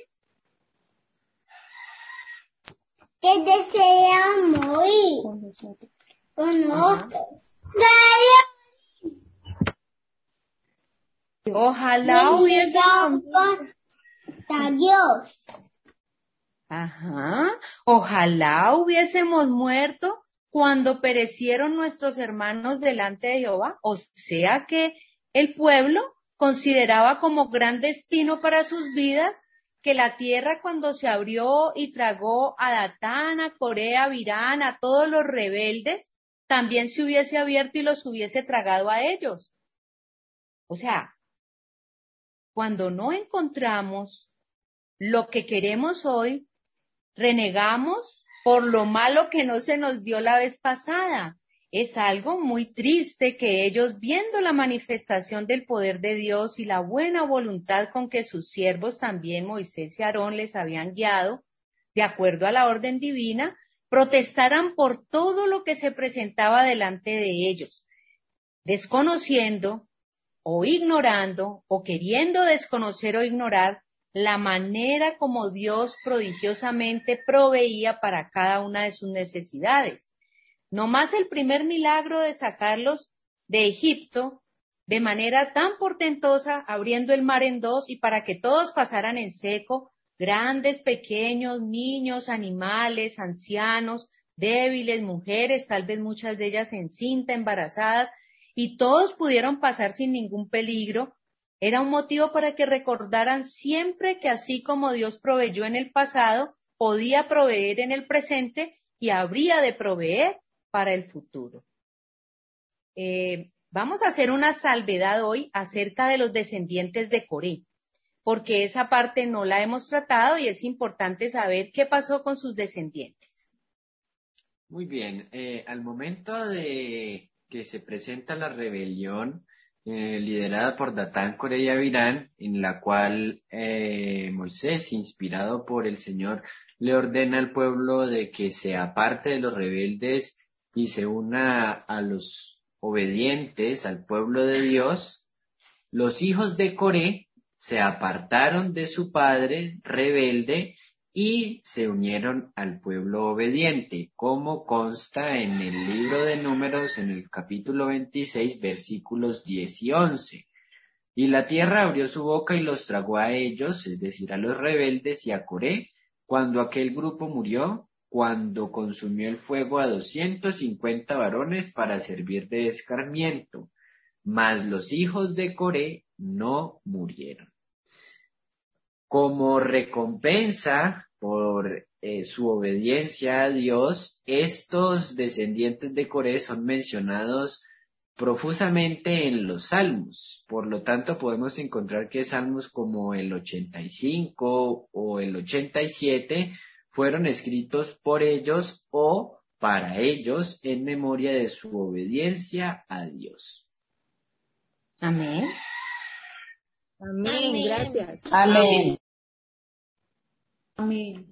Que desean morir con nosotros. Ojalá hubiésemos... Dios. Ojalá hubiésemos muerto cuando perecieron nuestros hermanos delante de Jehová. O sea que el pueblo consideraba como gran destino para sus vidas que la tierra cuando se abrió y tragó a Datán, a Coré, a Virán, a todos los rebeldes, también se hubiese abierto y los hubiese tragado a ellos. O sea, cuando no encontramos lo que queremos hoy, renegamos por lo malo que no se nos dio la vez pasada. Es algo muy triste que ellos, viendo la manifestación del poder de Dios y la buena voluntad con que sus siervos también, Moisés y Aarón, les habían guiado, de acuerdo a la orden divina, protestaran por todo lo que se presentaba delante de ellos, desconociendo o ignorando o queriendo desconocer o ignorar la manera como Dios prodigiosamente proveía para cada una de sus necesidades. No más el primer milagro de sacarlos de Egipto de manera tan portentosa, abriendo el mar en dos y para que todos pasaran en seco, grandes, pequeños, niños, animales, ancianos, débiles, mujeres, tal vez muchas de ellas encintas, embarazadas, y todos pudieron pasar sin ningún peligro. Era un motivo para que recordaran siempre que así como Dios proveyó en el pasado, podía proveer en el presente y habría de proveer para el futuro. Vamos a hacer una salvedad hoy acerca de los descendientes de Coré, porque esa parte no la hemos tratado y es importante saber qué pasó con sus descendientes. Muy bien, al momento de que se presenta la rebelión liderada por Datán, Coré y Abirán, en la cual Moisés, inspirado por el Señor, le ordena al pueblo de que se aparte de los rebeldes y se una a los obedientes, al pueblo de Dios, los hijos de Coré se apartaron de su padre rebelde y se unieron al pueblo obediente, como consta en el libro de Números en el capítulo 26, versículos 10 y 11. Y la tierra abrió su boca y los tragó a ellos, es decir, a los rebeldes y a Coré, cuando aquel grupo murió, cuando consumió el fuego a 250 varones para servir de escarmiento, mas los hijos de Coré no murieron. Como recompensa por su obediencia a Dios, estos descendientes de Coré son mencionados profusamente en los salmos. Por lo tanto, podemos encontrar que salmos como el 85 o el 87 fueron escritos por ellos o para ellos en memoria de su obediencia a Dios. Amén. Amén, gracias. Amén. Amén.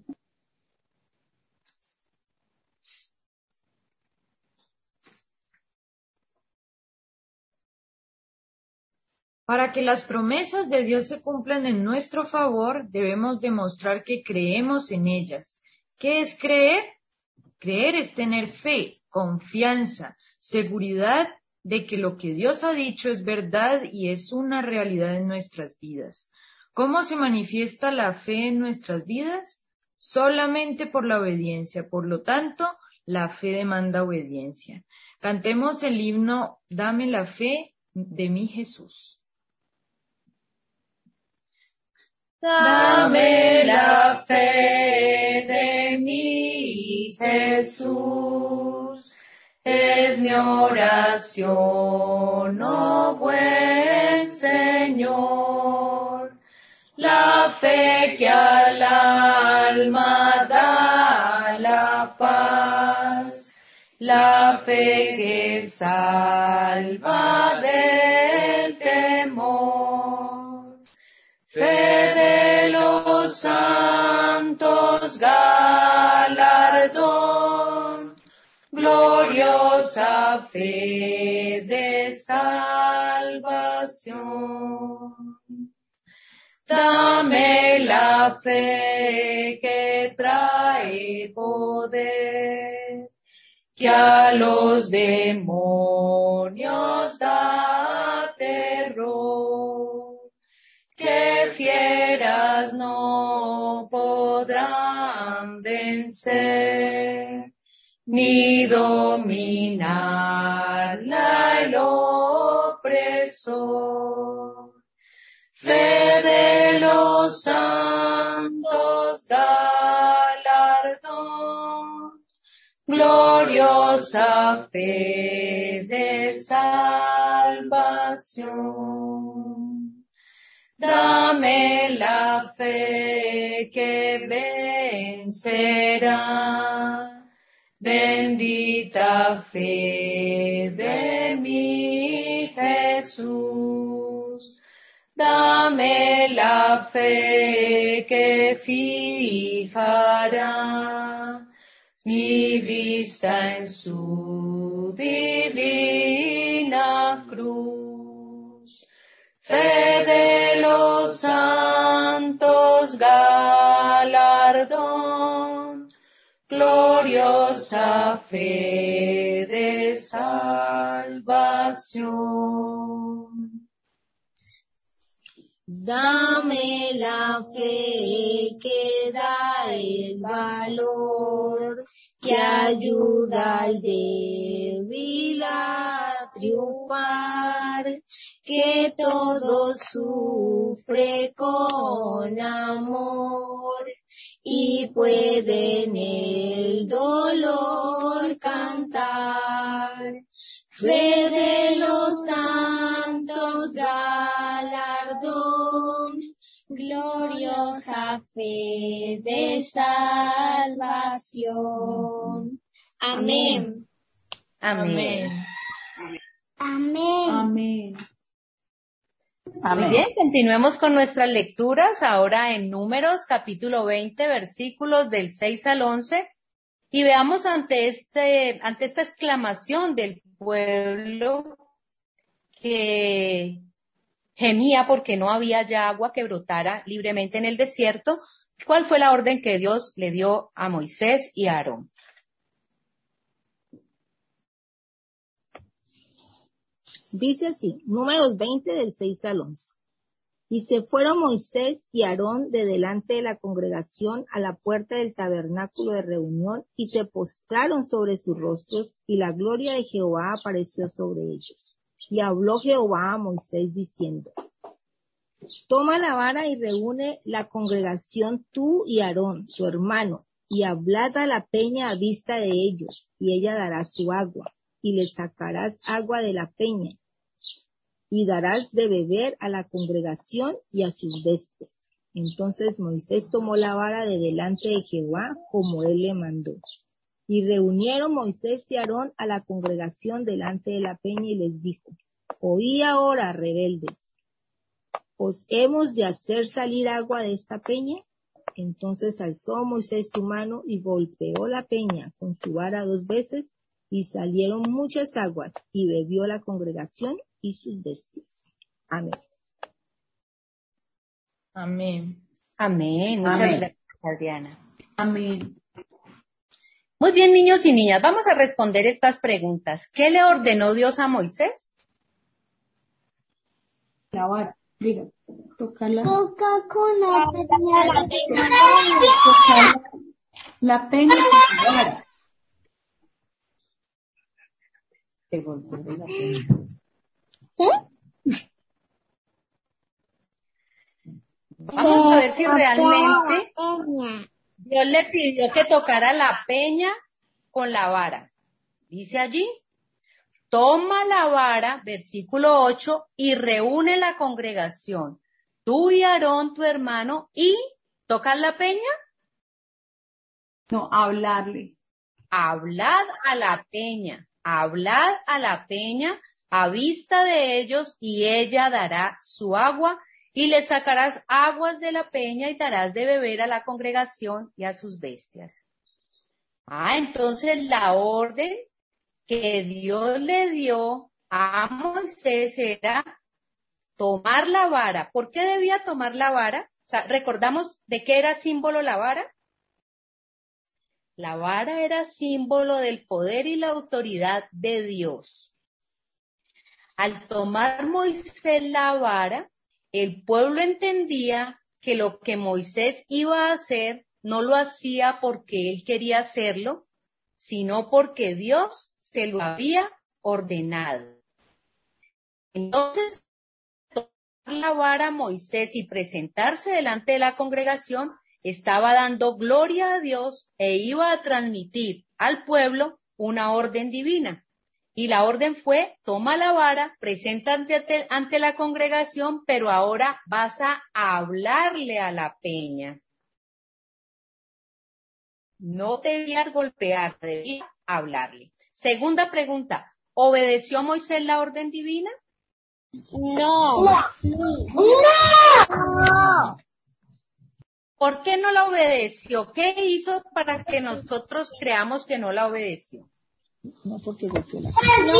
Para que las promesas de Dios se cumplan en nuestro favor, debemos demostrar que creemos en ellas. ¿Qué es creer? Creer es tener fe, confianza, seguridad de que lo que Dios ha dicho es verdad y es una realidad en nuestras vidas. ¿Cómo se manifiesta la fe en nuestras vidas? Solamente por la obediencia. Por lo tanto, la fe demanda obediencia. Cantemos el himno Dame la fe de mi Jesús. Dame la fe de mi Jesús, es mi oración, oh buen Señor. La fe que al alma da la paz, la fe que salva del temor. Fe de los santos galardón, gloriosa fe de salvación. Dame la fe que trae poder, que a los demonios da terror, que fieras no podrán vencer, ni dominarla el opresor. Fe de los santos galardón, gloriosa fe de salvación. Dame la fe que vencerá, bendita fe de mi Jesús. Dame la fe que fijará mi vista en su divina cruz. Fe de los santos galardón, gloriosa fe de salvación. Dame la fe que da el valor, que ayuda al débil a triunfar, que todo sufre con amor y puede en el dolor cantar. Fe de los santos galardón, gloriosa fe de salvación. Amén. Amén. Amén. Amén. Muy bien, continuemos con nuestras lecturas ahora en Números capítulo 20, versículos del 6 al 11. Y veamos ante esta exclamación del pueblo que gemía porque no había ya agua que brotara libremente en el desierto, ¿cuál fue la orden que Dios le dio a Moisés y a Aarón? Dice así, Números 20 del 6 al 11. Y se fueron Moisés y Aarón de delante de la congregación a la puerta del tabernáculo de reunión y se postraron sobre sus rostros y la gloria de Jehová apareció sobre ellos. Y habló Jehová a Moisés diciendo, toma la vara y reúne la congregación tú y Aarón, su hermano, y hablad a la peña a vista de ellos, y ella dará su agua, y le sacarás agua de la peña, y darás de beber a la congregación y a sus bestias. Entonces Moisés tomó la vara de delante de Jehová, como él le mandó. Y reunieron Moisés y Aarón a la congregación delante de la peña y les dijo, oí ahora, rebeldes, ¿os hemos de hacer salir agua de esta peña? Entonces alzó Moisés su mano y golpeó la peña con su vara 2 veces, y salieron muchas aguas, y bebió la congregación y sus bestias. Amén. Amén. Amén. Muchas Amén. gracias, Diana. Amén. Muy bien, niños y niñas, vamos a responder estas preguntas. ¿Qué le ordenó Dios a Moisés? La vara, diga, tocarla. Toca con la peña. La peña con la vara. Te golpeó la peña. Vamos a ver si realmente Peña. Dios le pidió que tocara la peña con la vara. Dice allí, toma la vara, versículo 8, y reúne la congregación, tú y Aarón, tu hermano, y ¿tocas la peña? No, hablarle. Hablad a la peña a vista de ellos, y ella dará su agua, y le sacarás aguas de la peña y darás de beber a la congregación y a sus bestias. Entonces la orden que Dios le dio a Moisés era tomar la vara. ¿Por qué debía tomar la vara? O sea, ¿recordamos de qué era símbolo la vara? La vara era símbolo del poder y la autoridad de Dios. Al tomar Moisés la vara, el pueblo entendía que lo que Moisés iba a hacer no lo hacía porque él quería hacerlo, sino porque Dios se lo había ordenado. Entonces, tomar la vara a Moisés y presentarse delante de la congregación estaba dando gloria a Dios e iba a transmitir al pueblo una orden divina. Y la orden fue, toma la vara, preséntate ante la congregación, pero ahora vas a hablarle a la peña. No debías golpear, debías hablarle. Segunda pregunta, ¿obedeció Moisés la orden divina? No. ¿Por qué no la obedeció? ¿Qué hizo para que nosotros creamos que no la obedeció? No, porque golpeó la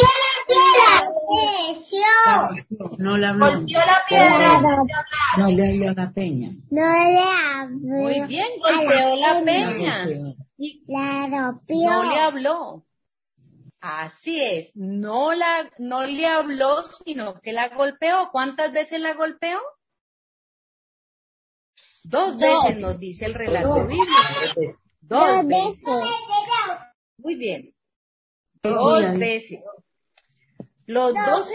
No le habló. Golpeó la piedra. No le habló a la peña. No le habló. Muy bien, golpeó la peña. La No rompió. le habló. Así es, no le habló, sino que la golpeó. ¿Cuántas veces la golpeó? 2 veces nos dice el relato bíblico. 2 veces. Muy bien. 2 veces. Los dos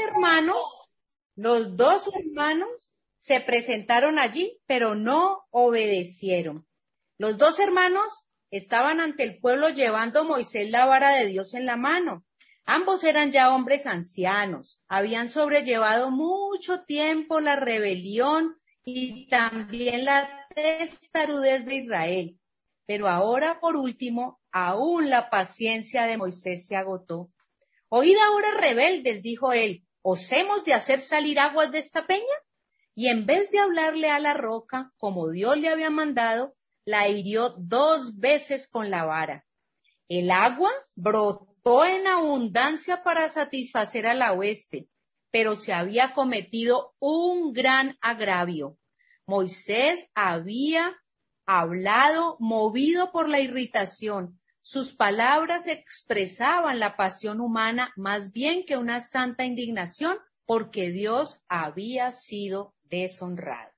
hermanos se presentaron allí, pero no obedecieron. Los 2 hermanos estaban ante el pueblo llevando Moisés la vara de Dios en la mano. Ambos eran ya hombres ancianos, habían sobrellevado mucho tiempo la rebelión y también la testarudez de Israel. Pero ahora, por último, aún la paciencia de Moisés se agotó. Oíd ahora, rebeldes, dijo él, ¿os hemos de hacer salir aguas de esta peña? Y en vez de hablarle a la roca, como Dios le había mandado, la hirió 2 veces con la vara. El agua brotó en abundancia para satisfacer a la hueste, pero se había cometido un gran agravio. Moisés había hablado movido por la irritación. Sus palabras expresaban la pasión humana más bien que una santa indignación, porque Dios había sido deshonrado.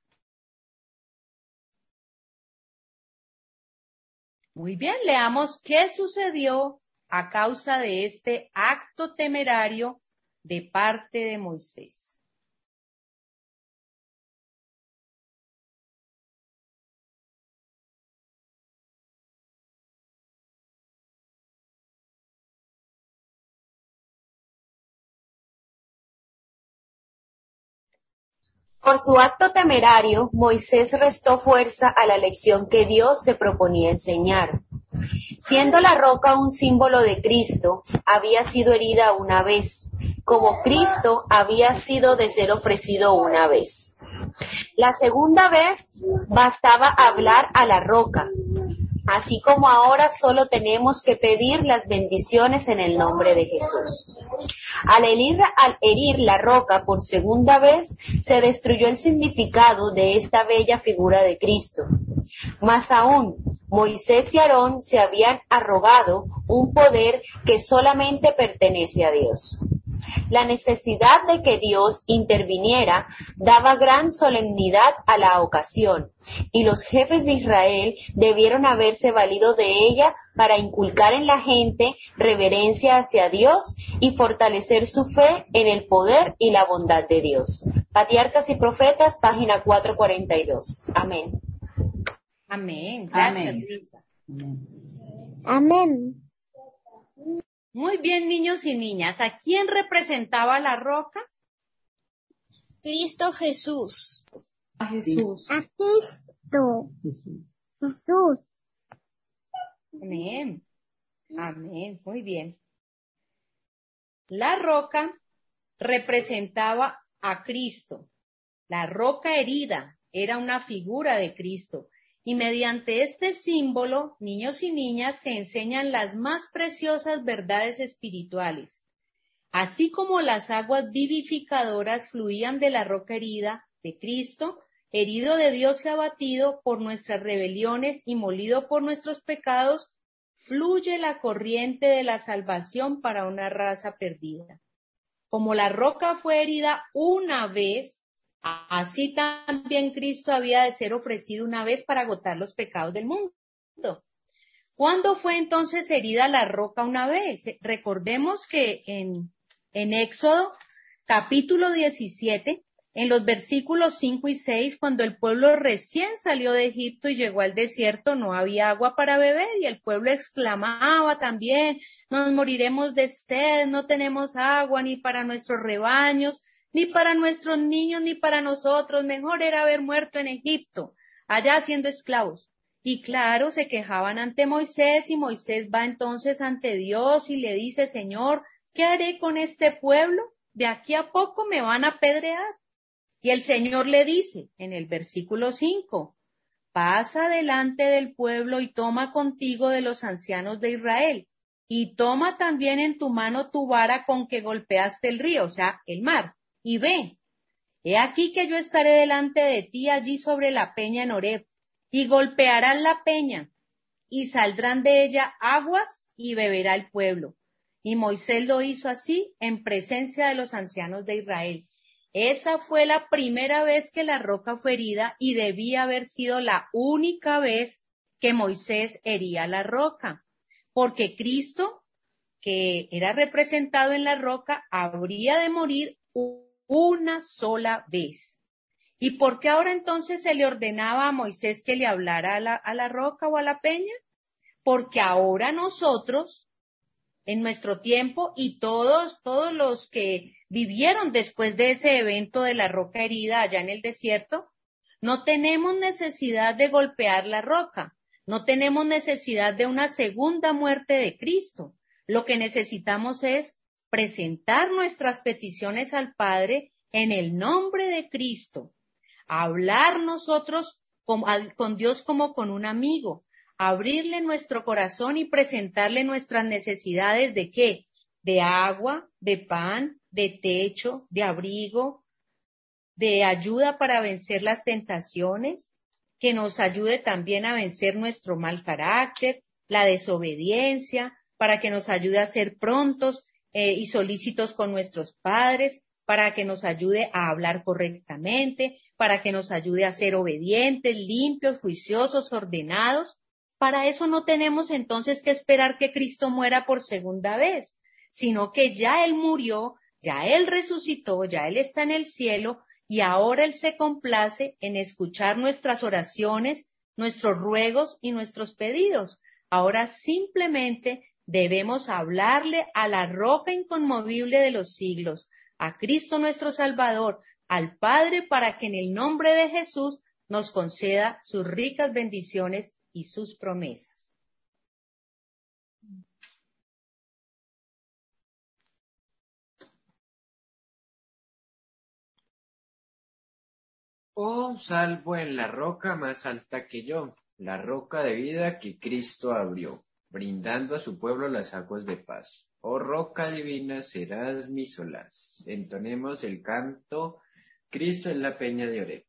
Muy bien, leamos qué sucedió a causa de este acto temerario de parte de Moisés. Por su acto temerario, Moisés restó fuerza a la lección que Dios se proponía enseñar. Siendo la roca un símbolo de Cristo, había sido herida una vez, como Cristo había sido de ser ofrecido una vez. La segunda vez bastaba hablar a la roca, así como ahora solo tenemos que pedir las bendiciones en el nombre de Jesús. Al herir la roca por segunda vez, se destruyó el significado de esta bella figura de Cristo. Más aún, Moisés y Aarón se habían arrogado un poder que solamente pertenece a Dios. La necesidad de que Dios interviniera daba gran solemnidad a la ocasión, y los jefes de Israel debieron haberse valido de ella para inculcar en la gente reverencia hacia Dios y fortalecer su fe en el poder y la bondad de Dios. Patriarcas y Profetas, página 442. Amén. Amén. Gracias, Amén. Lisa. Amén. Muy bien, niños y niñas. ¿A quién representaba la roca? Cristo Jesús. A Jesús. A Cristo. Jesús. Amén. Amén. Muy bien. La roca representaba a Cristo. La roca herida era una figura de Cristo. Y mediante este símbolo, niños y niñas, se enseñan las más preciosas verdades espirituales. Así como las aguas vivificadoras fluían de la roca herida de Cristo, herido de Dios y abatido por nuestras rebeliones y molido por nuestros pecados, fluye la corriente de la salvación para una raza perdida. Como la roca fue herida una vez, así también Cristo había de ser ofrecido una vez para agotar los pecados del mundo. ¿Cuándo fue entonces herida la roca una vez? Recordemos que en Éxodo, capítulo 17, en los versículos 5 y 6, cuando el pueblo recién salió de Egipto y llegó al desierto, no había agua para beber, y el pueblo exclamaba también: nos moriremos de sed, no tenemos agua ni para nuestros rebaños, ni para nuestros niños, ni para nosotros, mejor era haber muerto en Egipto, allá siendo esclavos. Y claro, se quejaban ante Moisés, y Moisés va entonces ante Dios y le dice: Señor, ¿qué haré con este pueblo? De aquí a poco me van a apedrear. Y el Señor le dice, en el versículo 5, pasa delante del pueblo y toma contigo de los ancianos de Israel, y toma también en tu mano tu vara con que golpeaste el río, o sea, el mar, y ve, he aquí que yo estaré delante de ti allí sobre la peña en Horeb, y golpearán la peña, y saldrán de ella aguas, y beberá el pueblo. Y Moisés lo hizo así en presencia de los ancianos de Israel. Esa fue la primera vez que la roca fue herida, y debía haber sido la única vez que Moisés hería la roca, porque Cristo, que era representado en la roca, habría de morir una sola vez. ¿Y por qué ahora entonces se le ordenaba a Moisés que le hablara a la roca o a la peña? Porque ahora nosotros, en nuestro tiempo, y todos los que vivieron después de ese evento de la roca herida allá en el desierto, no tenemos necesidad de golpear la roca, no tenemos necesidad de una segunda muerte de Cristo. Lo que necesitamos es presentar nuestras peticiones al Padre en el nombre de Cristo, hablar nosotros con Dios como con un amigo, abrirle nuestro corazón y presentarle nuestras necesidades ¿de qué? De agua, de pan, de techo, de abrigo, de ayuda para vencer las tentaciones, que nos ayude también a vencer nuestro mal carácter, la desobediencia, para que nos ayude a ser prontos y solícitos con nuestros padres, para que nos ayude a hablar correctamente, para que nos ayude a ser obedientes, limpios, juiciosos, ordenados. Para eso no tenemos entonces que esperar que Cristo muera por segunda vez, sino que ya Él murió, ya Él resucitó, ya Él está en el cielo y ahora Él se complace en escuchar nuestras oraciones, nuestros ruegos y nuestros pedidos. Ahora simplemente debemos hablarle a la roca inconmovible de los siglos, a Cristo nuestro Salvador, al Padre, para que en el nombre de Jesús nos conceda sus ricas bendiciones y sus promesas. Oh, salvo en la roca más alta que yo, la roca de vida que Cristo abrió, brindando a su pueblo las aguas de paz. Oh roca divina, serás mi solaz. Entonemos el canto, Cristo es la peña de Oreb.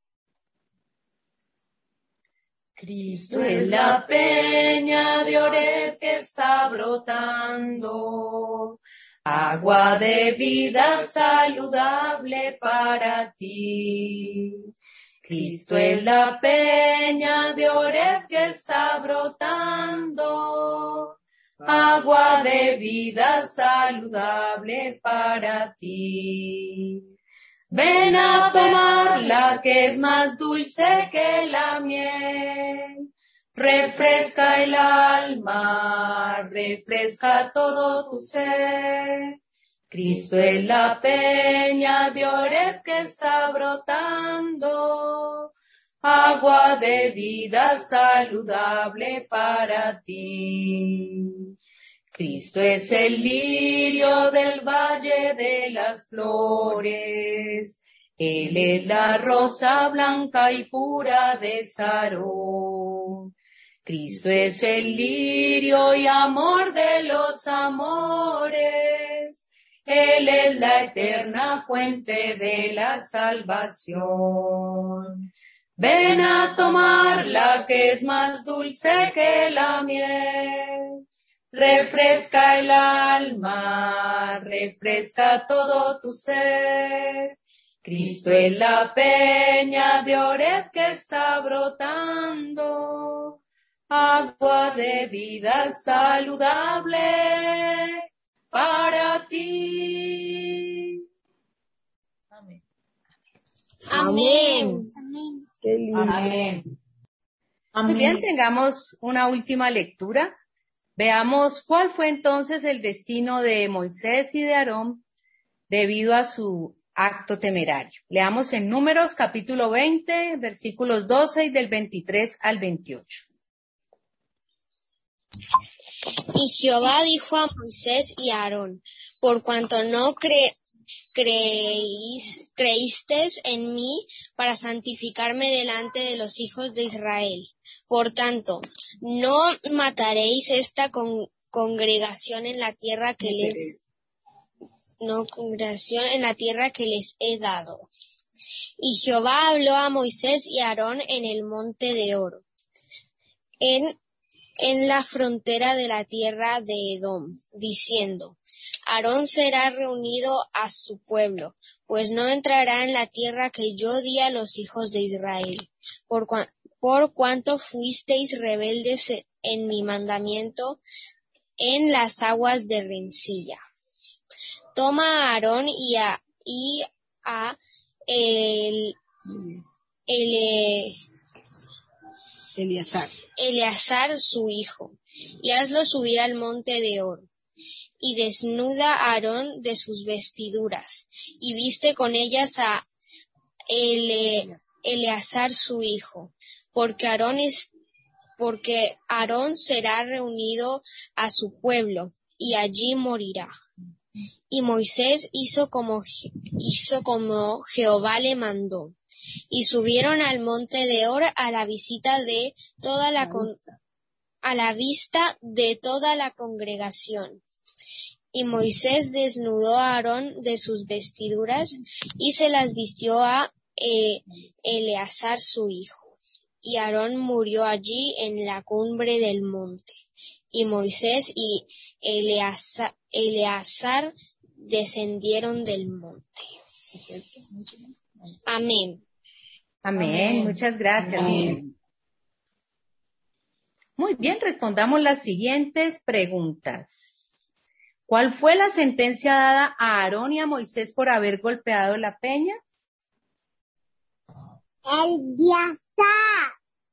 Cristo es la peña de Oreb que está brotando, agua de vida saludable para ti. Cristo es la peña de Oreb que está brotando, agua de vida saludable para ti. Ven a tomarla que es más dulce que la miel, refresca el alma, refresca todo tu ser. Cristo es la peña de Oreb que está brotando, agua de vida saludable para ti. Cristo es el lirio del valle de las flores, Él es la rosa blanca y pura de Sarón. Cristo es el lirio y amor de los amores, Él es la eterna fuente de la salvación. Ven a tomarla que es más dulce que la miel, refresca el alma, refresca todo tu ser. Cristo es la peña de Oreb que está brotando, agua de vida saludable para ti. Amén. Amén. Qué lindo. Amén. Muy bien, tengamos una última lectura. Veamos cuál fue entonces el destino de Moisés y de Aarón debido a su acto temerario. Leamos en Números capítulo 20, versículos 12 y del 23 al 28. Y Jehová dijo a Moisés y a Aarón: por cuanto no creísteis en mí para santificarme delante de los hijos de Israel, por tanto, no mataréis esta congregación en la tierra que les he dado. Y Jehová habló a Moisés y a Aarón en el monte de Oro, en la frontera de la tierra de Edom, diciendo: Aarón será reunido a su pueblo, pues no entrará en la tierra que yo di a los hijos de Israel, por cuanto fuisteis rebeldes en mi mandamiento en las aguas de rencilla. Toma a Aarón y a Eleazar su hijo, y hazlo subir al monte de Oro. Y desnuda a Aarón de sus vestiduras, y viste con ellas a Eleazar su hijo, porque Aarón será reunido a su pueblo, y allí morirá. Y Moisés hizo como Jehová le mandó, y subieron al monte de Or a la visita de toda la a la vista de toda la congregación. Y Moisés desnudó a Aarón de sus vestiduras y se las vistió a Eleazar su hijo. Y Aarón murió allí en la cumbre del monte. Y Moisés y Eleazar descendieron del monte. Amén. Amén. Muchas gracias. Amén. Muy bien, respondamos las siguientes preguntas. ¿Cuál fue la sentencia dada a Aarón y a Moisés por haber golpeado la peña? El día está.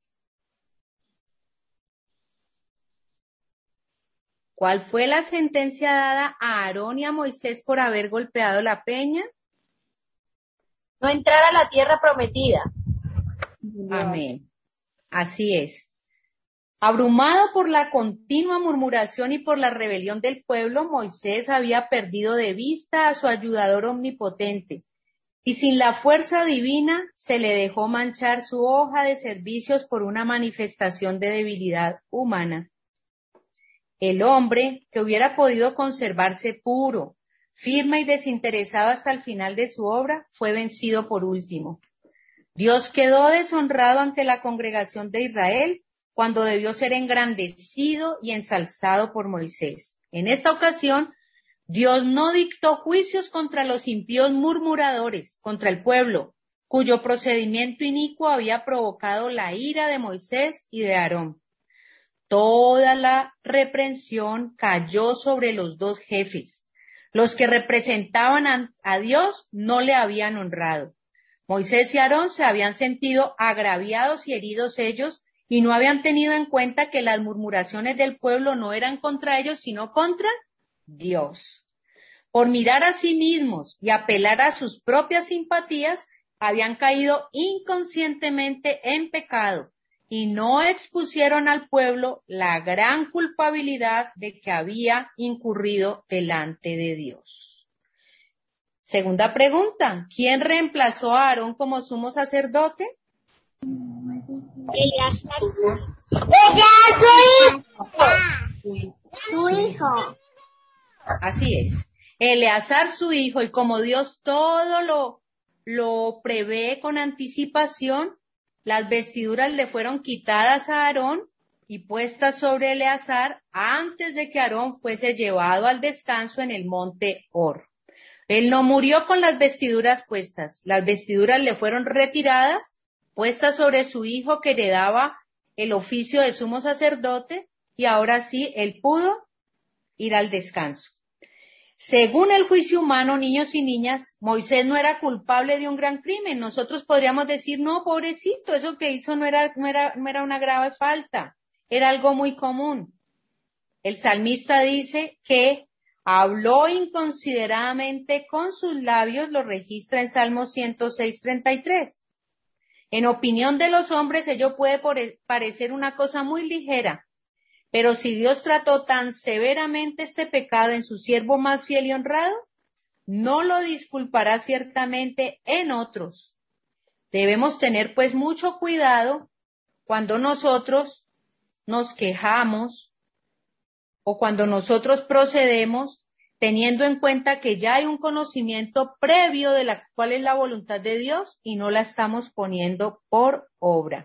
¿Cuál fue la sentencia dada a Aarón y a Moisés por haber golpeado la peña? No entrar a la tierra prometida. Amén. Así es. Abrumado por la continua murmuración y por la rebelión del pueblo, Moisés había perdido de vista a su ayudador omnipotente, y sin la fuerza divina se le dejó manchar su hoja de servicios por una manifestación de debilidad humana. El hombre, que hubiera podido conservarse puro, firme y desinteresado hasta el final de su obra, fue vencido por último. Dios quedó deshonrado ante la congregación de Israel cuando debió ser engrandecido y ensalzado por Moisés. En esta ocasión, Dios no dictó juicios contra los impíos murmuradores, contra el pueblo, cuyo procedimiento inicuo había provocado la ira de Moisés y de Aarón. Toda la reprensión cayó sobre los dos jefes. Los que representaban a Dios no le habían honrado. Moisés y Aarón se habían sentido agraviados y heridos ellos, y no habían tenido en cuenta que las murmuraciones del pueblo no eran contra ellos, sino contra Dios. Por mirar a sí mismos y apelar a sus propias simpatías, habían caído inconscientemente en pecado y no expusieron al pueblo la gran culpabilidad de que había incurrido delante de Dios. Segunda pregunta, ¿quién reemplazó a Aarón como sumo sacerdote? Su hijo. Así es. Eleazar su hijo, y como Dios todo lo prevé con anticipación, las vestiduras le fueron quitadas a Aarón y puestas sobre Eleazar antes de que Aarón fuese llevado al descanso en el monte Hor. Él no murió con las vestiduras puestas, las vestiduras le fueron retiradas, puestas sobre su hijo que heredaba el oficio de sumo sacerdote, y ahora sí, él pudo ir al descanso. Según el juicio humano, niños y niñas, Moisés no era culpable de un gran crimen. Nosotros podríamos decir, no, pobrecito, eso que hizo no era una grave falta, era algo muy común. El salmista dice que habló inconsideradamente con sus labios, lo registra en Salmo 106:33. En opinión de los hombres, ello puede parecer una cosa muy ligera, pero si Dios trató tan severamente este pecado en su siervo más fiel y honrado, no lo disculpará ciertamente en otros. Debemos tener pues mucho cuidado cuando nosotros nos quejamos o cuando nosotros procedemos teniendo en cuenta que ya hay un conocimiento previo de cuál es la voluntad de Dios y no la estamos poniendo por obra.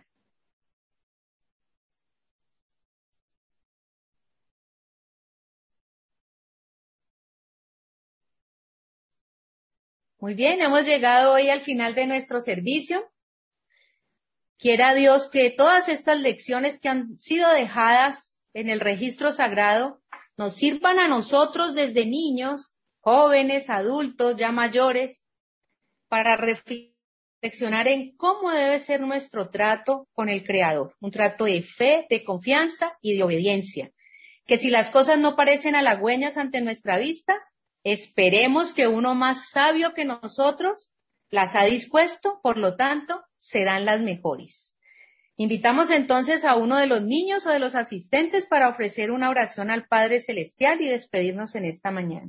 Muy bien, hemos llegado hoy al final de nuestro servicio. Quiera Dios que todas estas lecciones que han sido dejadas en el registro sagrado nos sirvan a nosotros desde niños, jóvenes, adultos, ya mayores, para reflexionar en cómo debe ser nuestro trato con el Creador. Un trato de fe, de confianza y de obediencia. Que si las cosas no parecen halagüeñas ante nuestra vista, esperemos que uno más sabio que nosotros las ha dispuesto, por lo tanto, serán las mejores. Invitamos entonces a uno de los niños o de los asistentes para ofrecer una oración al Padre Celestial y despedirnos en esta mañana.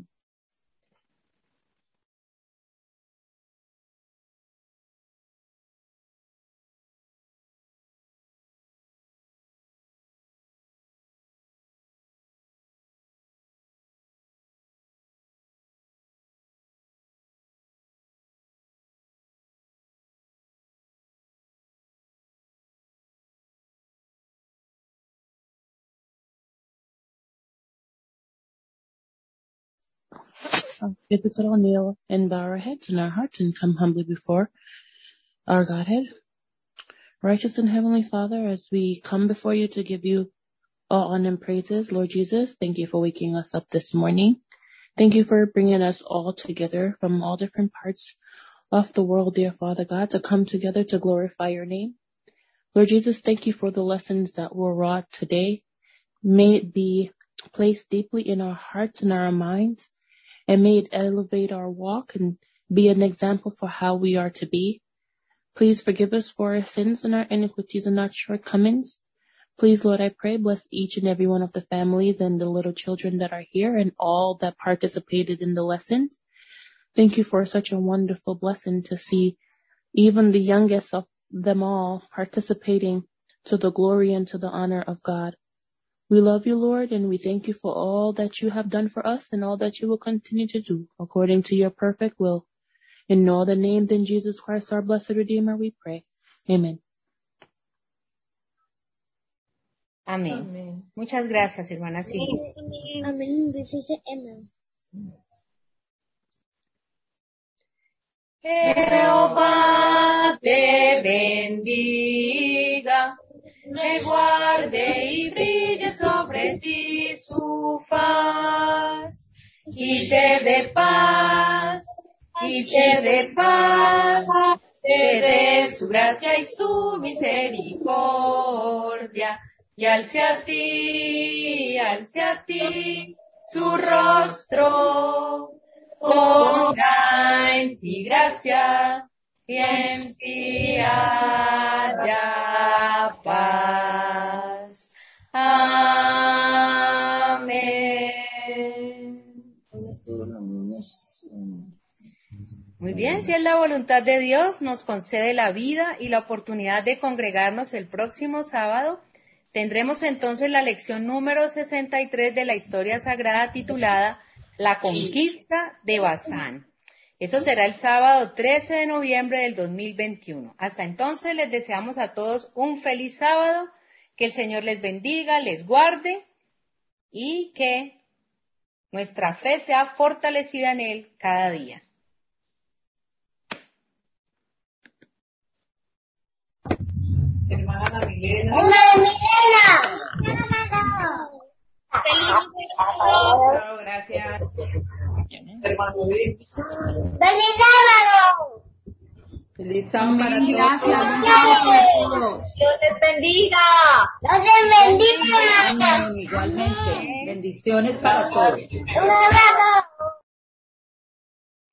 If we could all kneel and bow our heads and our hearts and come humbly before our Godhead. Righteous and Heavenly Father, as we come before you to give you all honor and praises, Lord Jesus, thank you for waking us up this morning. Thank you for bringing us all together from all different parts of the world, dear Father God, to come together to glorify your name. Lord Jesus, thank you for the lessons that were wrought today. May it be placed deeply in our hearts and our minds, and may it elevate our walk and be an example for how we are to be. Please forgive us for our sins and our iniquities and our shortcomings. Please, Lord, I pray, bless each and every one of the families and the little children that are here and all that participated in the lessons. Thank you for such a wonderful blessing to see even the youngest of them all participating to the glory and to the honor of God. We love you, Lord, and we thank you for all that you have done for us and all that you will continue to do according to your perfect will. In all the names in Jesus Christ, our blessed Redeemer, we pray. Amen. Amén. Amén. Muchas gracias, hermana Silvia. Amén. Dice amén. Jehová te bendiga, te guarde y brille sobre ti su faz, y te dé paz, te dé su gracia y su misericordia, y alce a ti su rostro, ponga en ti gracia y en ti haya paz. Amén. Muy bien, si es la voluntad de Dios, nos concede la vida y la oportunidad de congregarnos el próximo sábado. Tendremos entonces la lección número 63 de la historia sagrada titulada La conquista de Basán. Eso será el sábado 13 de noviembre del 2021. Hasta entonces les deseamos a todos un feliz sábado, que el Señor les bendiga, les guarde y que nuestra fe sea fortalecida en Él cada día. Hermana Milena. ¡Feliz Chao, gracias. Hermano Luis. ¡Feliz sábado! Feliz sábado para Amén. todos. Gracias. Para todos. Dios les bendiga. ¡Dios te bendiga! Amén, igualmente. Bendiciones para todos. ¡Un abrazo!